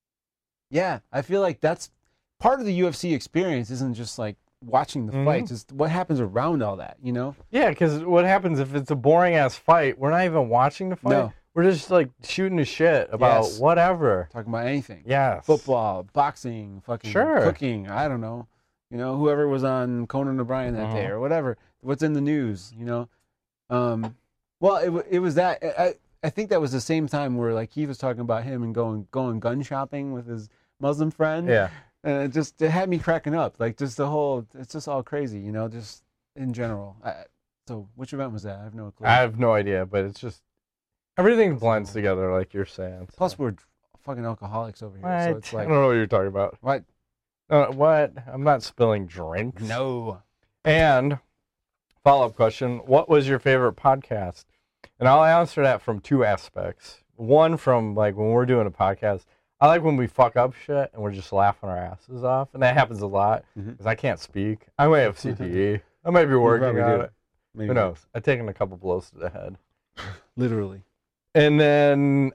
[SPEAKER 1] yeah, I feel like that's part of the U F C experience. Isn't just like watching the
[SPEAKER 2] Mhm.
[SPEAKER 1] fights; it's what happens around all that. You know?
[SPEAKER 2] Yeah, because what happens if it's a boring ass fight? We're not even watching the fight.
[SPEAKER 1] No.
[SPEAKER 2] We're just like shooting the shit about
[SPEAKER 1] Yes.
[SPEAKER 2] whatever.
[SPEAKER 1] Talking about anything.
[SPEAKER 2] Yes.
[SPEAKER 1] Football, boxing, fucking
[SPEAKER 2] Sure.
[SPEAKER 1] cooking, I don't know. You know, whoever was on Conan O'Brien that day
[SPEAKER 2] Uh-huh.
[SPEAKER 1] or whatever. What's in the news, you know? Um, well, it, wa- it was that. I, I think that was the same time where like he was talking about him and going going gun shopping with his Muslim friend.
[SPEAKER 2] Yeah.
[SPEAKER 1] And it just it had me cracking up. Like just the whole, it's just all crazy, you know, just in general. I, so which event was that? I have no clue.
[SPEAKER 2] I have no idea, but it's just everything blends together, like you're saying. so.
[SPEAKER 1] Plus we're fucking alcoholics over here.
[SPEAKER 2] what?
[SPEAKER 1] So it's
[SPEAKER 2] I
[SPEAKER 1] like,
[SPEAKER 2] don't know what you're talking about.
[SPEAKER 1] what?
[SPEAKER 2] Uh, what? I'm not spilling drinks.
[SPEAKER 1] No.
[SPEAKER 2] And follow up question: what was your favorite podcast? And I'll answer that from two aspects. One, from like when we're doing a podcast, I like when we fuck up shit and we're just laughing our asses off, and that happens a lot because
[SPEAKER 1] Mhm.
[SPEAKER 2] I can't speak. I might have C T E. I might be working
[SPEAKER 1] probably
[SPEAKER 2] on
[SPEAKER 1] do.
[SPEAKER 2] it.
[SPEAKER 1] Maybe
[SPEAKER 2] Who knows? I've taken a couple blows to the head.
[SPEAKER 1] Literally.
[SPEAKER 2] And then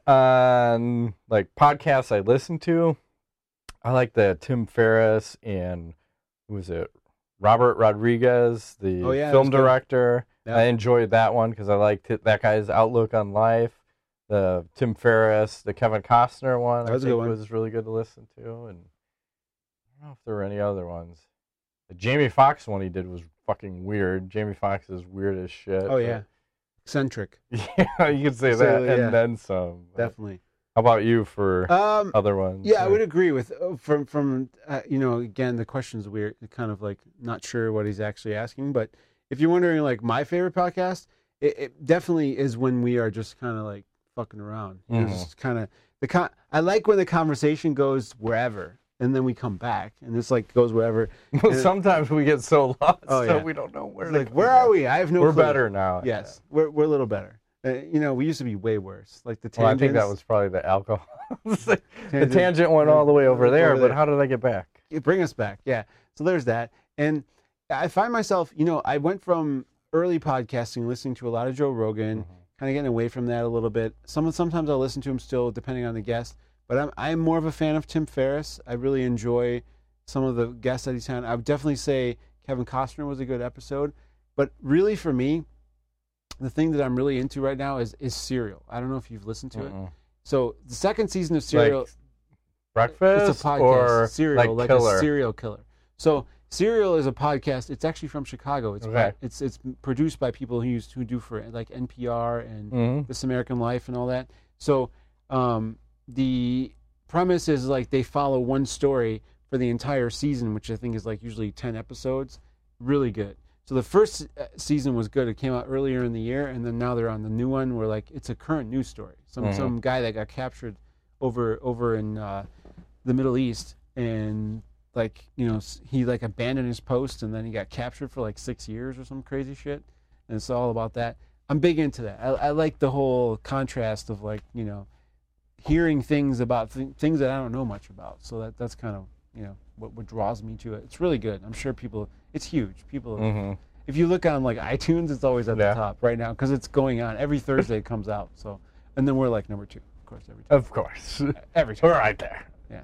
[SPEAKER 2] on like podcasts I listen to, I like the Tim Ferriss and who was it? Robert Rodriguez, the
[SPEAKER 1] Oh, yeah, that
[SPEAKER 2] film
[SPEAKER 1] was good.
[SPEAKER 2] director.
[SPEAKER 1] Yeah.
[SPEAKER 2] I enjoyed that one because I liked it, that guy's outlook on life. The Tim Ferriss, the Kevin Costner one,
[SPEAKER 1] That
[SPEAKER 2] I
[SPEAKER 1] was a
[SPEAKER 2] think
[SPEAKER 1] good one.
[SPEAKER 2] was really good to listen to. And I don't know if there were any other ones. The Jamie Foxx one he did was fucking weird. Jamie Foxx is weird as shit.
[SPEAKER 1] Oh yeah. Eccentric.
[SPEAKER 2] Yeah, you could say
[SPEAKER 1] So,
[SPEAKER 2] that
[SPEAKER 1] yeah.
[SPEAKER 2] and then some. But
[SPEAKER 1] Definitely.
[SPEAKER 2] How about you for
[SPEAKER 1] Um
[SPEAKER 2] other ones?
[SPEAKER 1] yeah, I
[SPEAKER 2] or-
[SPEAKER 1] would agree with uh, from from uh, you know, again, the question's weird, kind of like not sure what he's actually asking, but if you're wondering like my favorite podcast, it, it definitely is when we are just kind of like fucking around. You know,
[SPEAKER 2] Mhm.
[SPEAKER 1] just kind of the con- I like when the conversation goes wherever, and then we come back, and this like goes wherever.
[SPEAKER 2] Well, sometimes we get so lost,
[SPEAKER 1] Oh,
[SPEAKER 2] so
[SPEAKER 1] yeah.
[SPEAKER 2] we don't know where.
[SPEAKER 1] It's
[SPEAKER 2] to
[SPEAKER 1] like,
[SPEAKER 2] go
[SPEAKER 1] where
[SPEAKER 2] back.
[SPEAKER 1] are we? I have no.
[SPEAKER 2] We're
[SPEAKER 1] clue.
[SPEAKER 2] better now.
[SPEAKER 1] Yes, we're we're a little better. Uh, you know, we used to be way worse. Like the tangents.
[SPEAKER 2] Well, I think that was probably the alcohol. the
[SPEAKER 1] Tangent.
[SPEAKER 2] tangent went all the way over there,
[SPEAKER 1] Over
[SPEAKER 2] but
[SPEAKER 1] there.
[SPEAKER 2] how did I get back?
[SPEAKER 1] It bring us back. Yeah. So there's that, and I find myself, you know, I went from early podcasting, listening to a lot of Joe Rogan,
[SPEAKER 2] Mm-hmm.
[SPEAKER 1] kind of getting away from that a little bit. Some sometimes I'll listen to him still, depending on the guest. But I'm I'm more of a fan of Tim Ferriss. I really enjoy some of the guests that he's had. I would definitely say Kevin Costner was a good episode. But really, for me, the thing that I'm really into right now is is Serial. I don't know if you've listened to
[SPEAKER 2] Mm-mm.
[SPEAKER 1] it. So the second season of Serial,
[SPEAKER 2] Like breakfast
[SPEAKER 1] it's a podcast.
[SPEAKER 2] or
[SPEAKER 1] Serial,
[SPEAKER 2] like
[SPEAKER 1] like,
[SPEAKER 2] killer?
[SPEAKER 1] a serial killer. So Serial is a podcast. It's actually from Chicago. It's
[SPEAKER 2] Okay.
[SPEAKER 1] it's it's produced by people who used who do for like N P R and
[SPEAKER 2] Mhm.
[SPEAKER 1] This American Life and all that. So um, the premise is like they follow one story for the entire season, which I think is like usually ten episodes. Really good. So the first uh, season was good. It came out earlier in the year, and then now they're on the new one where like it's a current news story. Some
[SPEAKER 2] Mhm.
[SPEAKER 1] some guy that got captured over over in uh, the Middle East, and like you know s- he like abandoned his post, and then he got captured for like six years or some crazy shit. And it's all about that. I'm big into that. I, I like the whole contrast of like you know hearing things about th- things that I don't know much about. So that that's kind of you know what, what draws me to it. It's really good. I'm sure people. It's huge. People.
[SPEAKER 2] Mhm.
[SPEAKER 1] If you look on like iTunes, it's always at
[SPEAKER 2] Yeah.
[SPEAKER 1] the top right now because it's going on every Thursday. It comes out. So, and then we're like number two, of course, every time.
[SPEAKER 2] Of course.
[SPEAKER 1] Every time.
[SPEAKER 2] We're right there.
[SPEAKER 1] Yeah.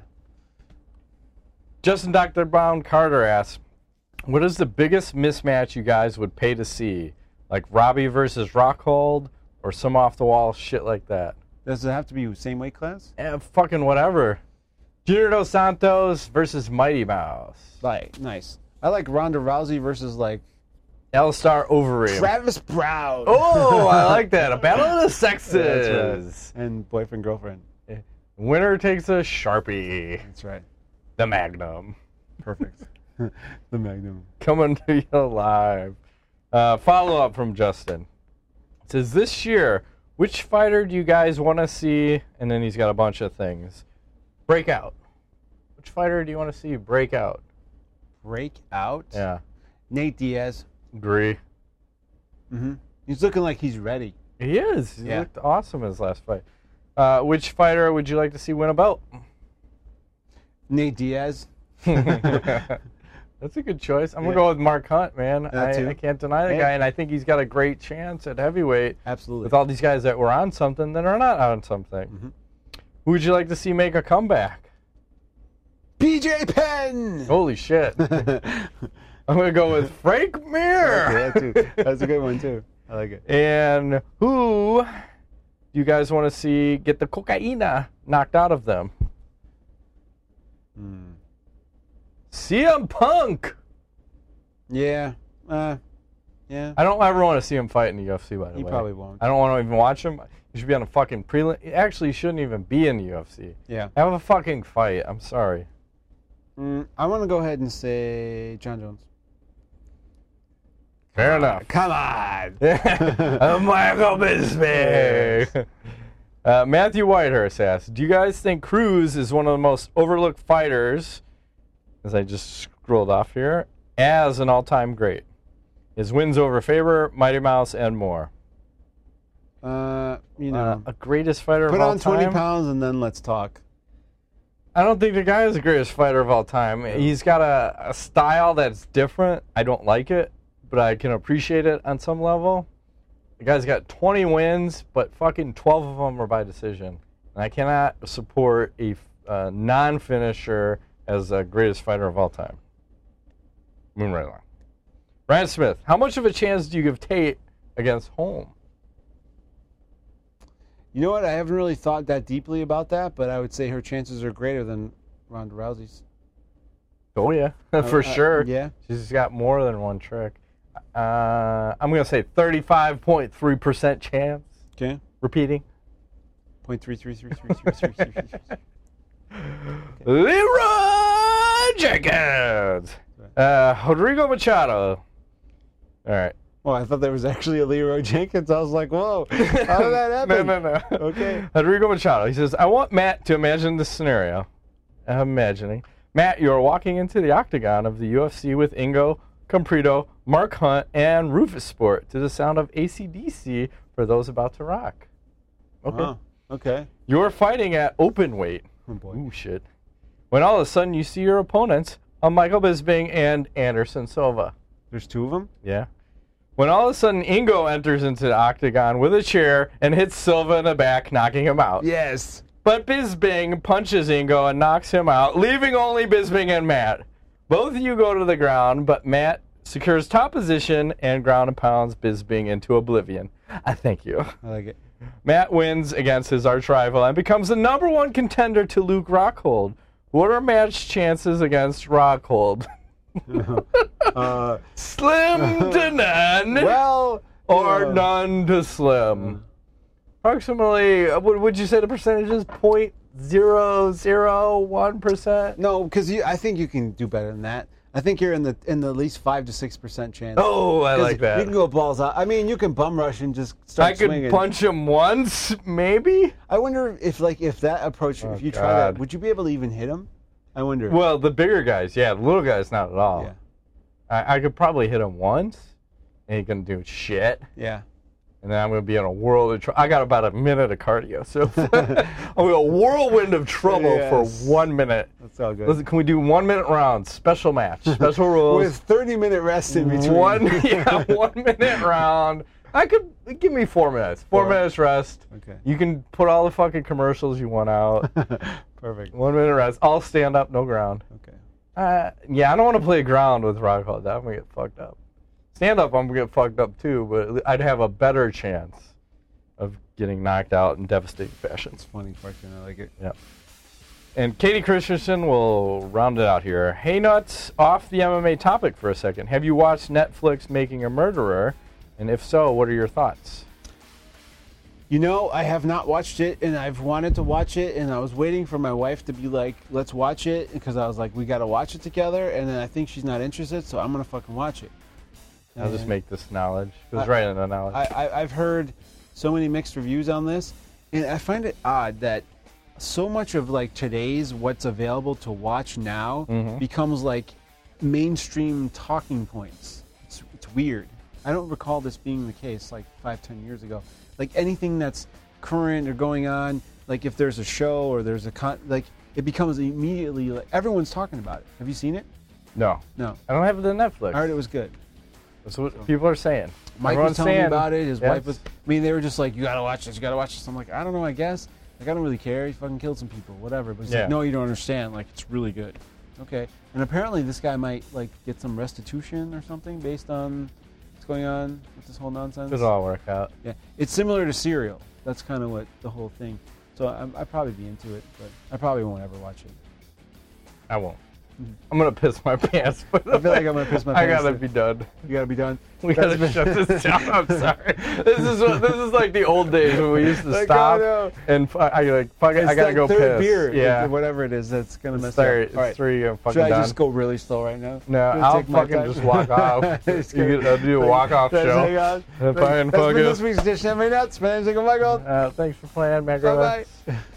[SPEAKER 2] Justin Doctor Brown Carter asks, what is the biggest mismatch you guys would pay to see? Like Robbie versus Rockhold or some off the wall shit like that?
[SPEAKER 1] Does it have to be same weight class?
[SPEAKER 2] Eh, fucking whatever. Junior Dos Santos versus Mighty Mouse.
[SPEAKER 1] Like nice. I like Ronda Rousey versus like
[SPEAKER 2] L-Star Overeem.
[SPEAKER 1] Travis Brown.
[SPEAKER 2] Oh, I like that. A battle of the sexes.
[SPEAKER 1] Yeah, that's right. And boyfriend girlfriend.
[SPEAKER 2] Winner takes a Sharpie.
[SPEAKER 1] That's right.
[SPEAKER 2] The Magnum.
[SPEAKER 1] Perfect. The Magnum.
[SPEAKER 2] Coming to you live. Uh, follow up from Justin. It says, this year, which fighter do you guys want to see? And then he's got a bunch of things. Break out. Which fighter do you want to see break out?
[SPEAKER 1] Break out.
[SPEAKER 2] Yeah.
[SPEAKER 1] Nate Diaz.
[SPEAKER 2] Agree.
[SPEAKER 1] Mm-hmm. He's looking like he's ready.
[SPEAKER 2] He is. He
[SPEAKER 1] Yeah.
[SPEAKER 2] looked awesome in his last fight. Uh, which fighter would you like to see win a belt?
[SPEAKER 1] Nate Diaz.
[SPEAKER 2] That's a good choice. I'm
[SPEAKER 1] Yeah.
[SPEAKER 2] going to go with Mark Hunt, man.
[SPEAKER 1] That too.
[SPEAKER 2] I, I can't deny the
[SPEAKER 1] Yeah.
[SPEAKER 2] guy, and I think he's got a great chance at heavyweight
[SPEAKER 1] Absolutely.
[SPEAKER 2] with all these guys that were on something that are not on something.
[SPEAKER 1] Mhm.
[SPEAKER 2] Who would you like to see make a comeback?
[SPEAKER 1] B J Penn.
[SPEAKER 2] Holy shit. I'm going to go with Frank Mir.
[SPEAKER 1] Yeah, too. That's a good one too. I like it.
[SPEAKER 2] And who do you guys want to see get the cocaina knocked out of them?
[SPEAKER 1] Hmm.
[SPEAKER 2] C M Punk.
[SPEAKER 1] Yeah. Uh, yeah.
[SPEAKER 2] I don't ever want to see him fight in the U F C, by the
[SPEAKER 1] He
[SPEAKER 2] way.
[SPEAKER 1] probably won't.
[SPEAKER 2] I don't want to even watch him. He should be on a fucking prelim. Actually, he shouldn't even be in the U F C.
[SPEAKER 1] Yeah.
[SPEAKER 2] Have a fucking fight. I'm sorry.
[SPEAKER 1] Mm, I want to go ahead and say John Jones.
[SPEAKER 2] Fair enough.
[SPEAKER 1] Come on.
[SPEAKER 2] Uh, Michael Bisping. Uh, Matthew Whitehurst asks, do you guys think Cruz is one of the most overlooked fighters, as I just scrolled off here, as an all-time great? His wins over Faber, Mighty Mouse, and more.
[SPEAKER 1] Uh, you know,
[SPEAKER 2] Uh, a greatest fighter
[SPEAKER 1] put
[SPEAKER 2] of all
[SPEAKER 1] on twenty
[SPEAKER 2] time?
[SPEAKER 1] pounds and then let's talk.
[SPEAKER 2] I don't think the guy is the greatest fighter of all time. He's got a, a style that's different. I don't like it, but I can appreciate it on some level. The guy's got twenty wins, but fucking twelve of them are by decision. And I cannot support a uh, non-finisher as the greatest fighter of all time. Moving right along. Ryan Smith, how much of a chance do you give Tate against Holm?
[SPEAKER 1] You know what? I haven't really thought that deeply about that, but I would say her chances are greater than Ronda Rousey's.
[SPEAKER 2] Oh, yeah, for
[SPEAKER 1] Uh, uh,
[SPEAKER 2] sure.
[SPEAKER 1] yeah.
[SPEAKER 2] She's got more than one trick. Uh, I'm going to say thirty-five point three percent chance.
[SPEAKER 1] Okay.
[SPEAKER 2] Repeating.
[SPEAKER 1] Point three three three three three three three three.
[SPEAKER 2] Leroy Jenkins. Uh, Rodrigo Machado. All right.
[SPEAKER 1] Oh, I thought there was actually a Leroy Jenkins. I was like, whoa, how did that happen?
[SPEAKER 2] no, no, no.
[SPEAKER 1] Okay.
[SPEAKER 2] Rodrigo Machado. He says, I want Matt to imagine this scenario. I'm imagining. Matt, you are walking into the octagon of the U F C with Ingo, Comprito, Mark Hunt, and Rufus Sport to the sound of A C D C for those about to rock. Okay.
[SPEAKER 1] Oh, okay.
[SPEAKER 2] You're fighting at open weight.
[SPEAKER 1] Oh, boy.
[SPEAKER 2] Ooh, shit. When all of a sudden you see your opponents, uh, Michael Bisping and Anderson Silva.
[SPEAKER 1] There's two of them?
[SPEAKER 2] Yeah. When all of a sudden Ingo enters into the octagon with a chair and hits Silva in the back, knocking him out.
[SPEAKER 1] Yes.
[SPEAKER 2] But Bisping punches Ingo and knocks him out, leaving only Bisping and Matt. Both of you go to the ground, but Matt secures top position and ground and pounds Bisping into oblivion. I thank you.
[SPEAKER 1] I like it.
[SPEAKER 2] Matt wins against his arch rival and becomes the number one contender to Luke Rockhold. What are Matt's chances against Rockhold?
[SPEAKER 1] uh,
[SPEAKER 2] Slim to none.
[SPEAKER 1] Well,
[SPEAKER 2] or
[SPEAKER 1] uh,
[SPEAKER 2] none to slim. Approximately, uh, what would you say the percentage is? point zero zero one percent?
[SPEAKER 1] no, because I think you can do better than that. I think you're in the in the at least five to six percent chance.
[SPEAKER 2] Oh, I
[SPEAKER 1] 'Cause
[SPEAKER 2] like that.
[SPEAKER 1] You can go balls out. I mean, you can bum rush and just start
[SPEAKER 2] I could
[SPEAKER 1] swinging.
[SPEAKER 2] punch him once, maybe?
[SPEAKER 1] I wonder if, like, if that approach,
[SPEAKER 2] Oh,
[SPEAKER 1] if you try
[SPEAKER 2] God.
[SPEAKER 1] that, would you be able to even hit him? I wonder.
[SPEAKER 2] Well, the bigger guys, yeah. The little guys, not at all.
[SPEAKER 1] Yeah.
[SPEAKER 2] I, I could probably hit him once, and he can do shit.
[SPEAKER 1] Yeah.
[SPEAKER 2] And then I'm going to be in a world of trouble. I got about a minute of cardio, so I'm in a whirlwind of trouble
[SPEAKER 1] Yes.
[SPEAKER 2] for one minute.
[SPEAKER 1] That's all good.
[SPEAKER 2] Listen, can we do one minute rounds? Special match, special rules.
[SPEAKER 1] With thirty minute rest in between.
[SPEAKER 2] One, yeah, one minute round. I could give me four minutes. Four,
[SPEAKER 1] Four.
[SPEAKER 2] minutes rest.
[SPEAKER 1] Okay.
[SPEAKER 2] You can put all the fucking commercials you want out.
[SPEAKER 1] Perfect.
[SPEAKER 2] One minute rest. I'll stand up, no ground.
[SPEAKER 1] Okay.
[SPEAKER 2] Uh, yeah, I don't want to play ground with Rockhold. I'm gonna get fucked up. Stand up, I'm gonna get fucked up too, but I'd have a better chance of getting knocked out in devastating fashion.
[SPEAKER 1] It's funny question. I like it.
[SPEAKER 2] Yeah. And Katie Christensen will round it out here. Hey Nuts, off the M M A topic for a second. Have you watched Netflix Making a Murderer? And if so, what are your thoughts?
[SPEAKER 1] You know, I have not watched it, and I've wanted to watch it, and I was waiting for my wife to be like, let's watch it, because I was like, we got to watch it together, and then I think she's not interested, so I'm going to fucking watch it.
[SPEAKER 2] I'll just
[SPEAKER 1] And
[SPEAKER 2] make this knowledge. It was
[SPEAKER 1] I-
[SPEAKER 2] right in the knowledge.
[SPEAKER 1] I, I, I've heard so many mixed reviews on this, and I find it odd that so much of like today's what's available to watch now
[SPEAKER 2] Mhm.
[SPEAKER 1] becomes like mainstream talking points. It's, it's weird. I don't recall this being the case like five, ten years ago. Like anything that's current or going on, like if there's a show or there's a con, like it becomes immediately like everyone's talking about it. Have you seen it?
[SPEAKER 2] no.
[SPEAKER 1] No.
[SPEAKER 2] I don't have the Netflix.
[SPEAKER 1] I heard it was good.
[SPEAKER 2] That's what people are saying.
[SPEAKER 1] Mike
[SPEAKER 2] Everyone's
[SPEAKER 1] was telling
[SPEAKER 2] saying,
[SPEAKER 1] me about it. His
[SPEAKER 2] yes.
[SPEAKER 1] wife was. I mean, they were just like, "You gotta watch this. You gotta watch this." I'm like, "I don't know. I guess. Like, I don't really care. He fucking killed some people. Whatever." But he's
[SPEAKER 2] Yeah.
[SPEAKER 1] like, "No, you don't understand. Like, it's really good." Okay. And apparently, this guy might like get some restitution or something based on what's going on with this whole nonsense.
[SPEAKER 2] It'll all work out.
[SPEAKER 1] Yeah. It's similar to Serial. That's kind of what the whole thing. So I'm, I'd probably be into it, but I probably won't ever watch it.
[SPEAKER 2] I won't. I'm gonna piss my pants. But
[SPEAKER 1] I feel like I'm gonna piss my
[SPEAKER 2] I
[SPEAKER 1] pants
[SPEAKER 2] gotta
[SPEAKER 1] too.
[SPEAKER 2] be done.
[SPEAKER 1] You gotta be done.
[SPEAKER 2] We
[SPEAKER 1] That's
[SPEAKER 2] gotta
[SPEAKER 1] been-
[SPEAKER 2] shut this down. I'm sorry. This is what, this is like the old days when we used to
[SPEAKER 1] Like,
[SPEAKER 2] stop
[SPEAKER 1] I know.
[SPEAKER 2] and fu- I like fuck it.
[SPEAKER 1] It's
[SPEAKER 2] I gotta
[SPEAKER 1] like
[SPEAKER 2] go
[SPEAKER 1] third
[SPEAKER 2] piss.
[SPEAKER 1] beer,
[SPEAKER 2] Yeah.
[SPEAKER 1] whatever it is, that's gonna
[SPEAKER 2] It's
[SPEAKER 1] mess
[SPEAKER 2] three.
[SPEAKER 1] you
[SPEAKER 2] It's
[SPEAKER 1] up. All right.
[SPEAKER 2] three. I'm fucking
[SPEAKER 1] Should I
[SPEAKER 2] done.
[SPEAKER 1] just go really slow right now?
[SPEAKER 2] No,
[SPEAKER 1] Should I
[SPEAKER 2] I'll
[SPEAKER 1] take my
[SPEAKER 2] fucking
[SPEAKER 1] time?
[SPEAKER 2] just walk off.
[SPEAKER 1] Just
[SPEAKER 2] You
[SPEAKER 1] kidding.
[SPEAKER 2] get- I'll do a walk-off
[SPEAKER 1] Let's
[SPEAKER 2] show.
[SPEAKER 1] hang on.
[SPEAKER 2] If I
[SPEAKER 1] That's
[SPEAKER 2] can
[SPEAKER 1] been
[SPEAKER 2] fucking-
[SPEAKER 1] this week's edition of My Nuts. My name's Uncle Michael.
[SPEAKER 2] Uh, thanks for playing, Magro.
[SPEAKER 1] Bye bye.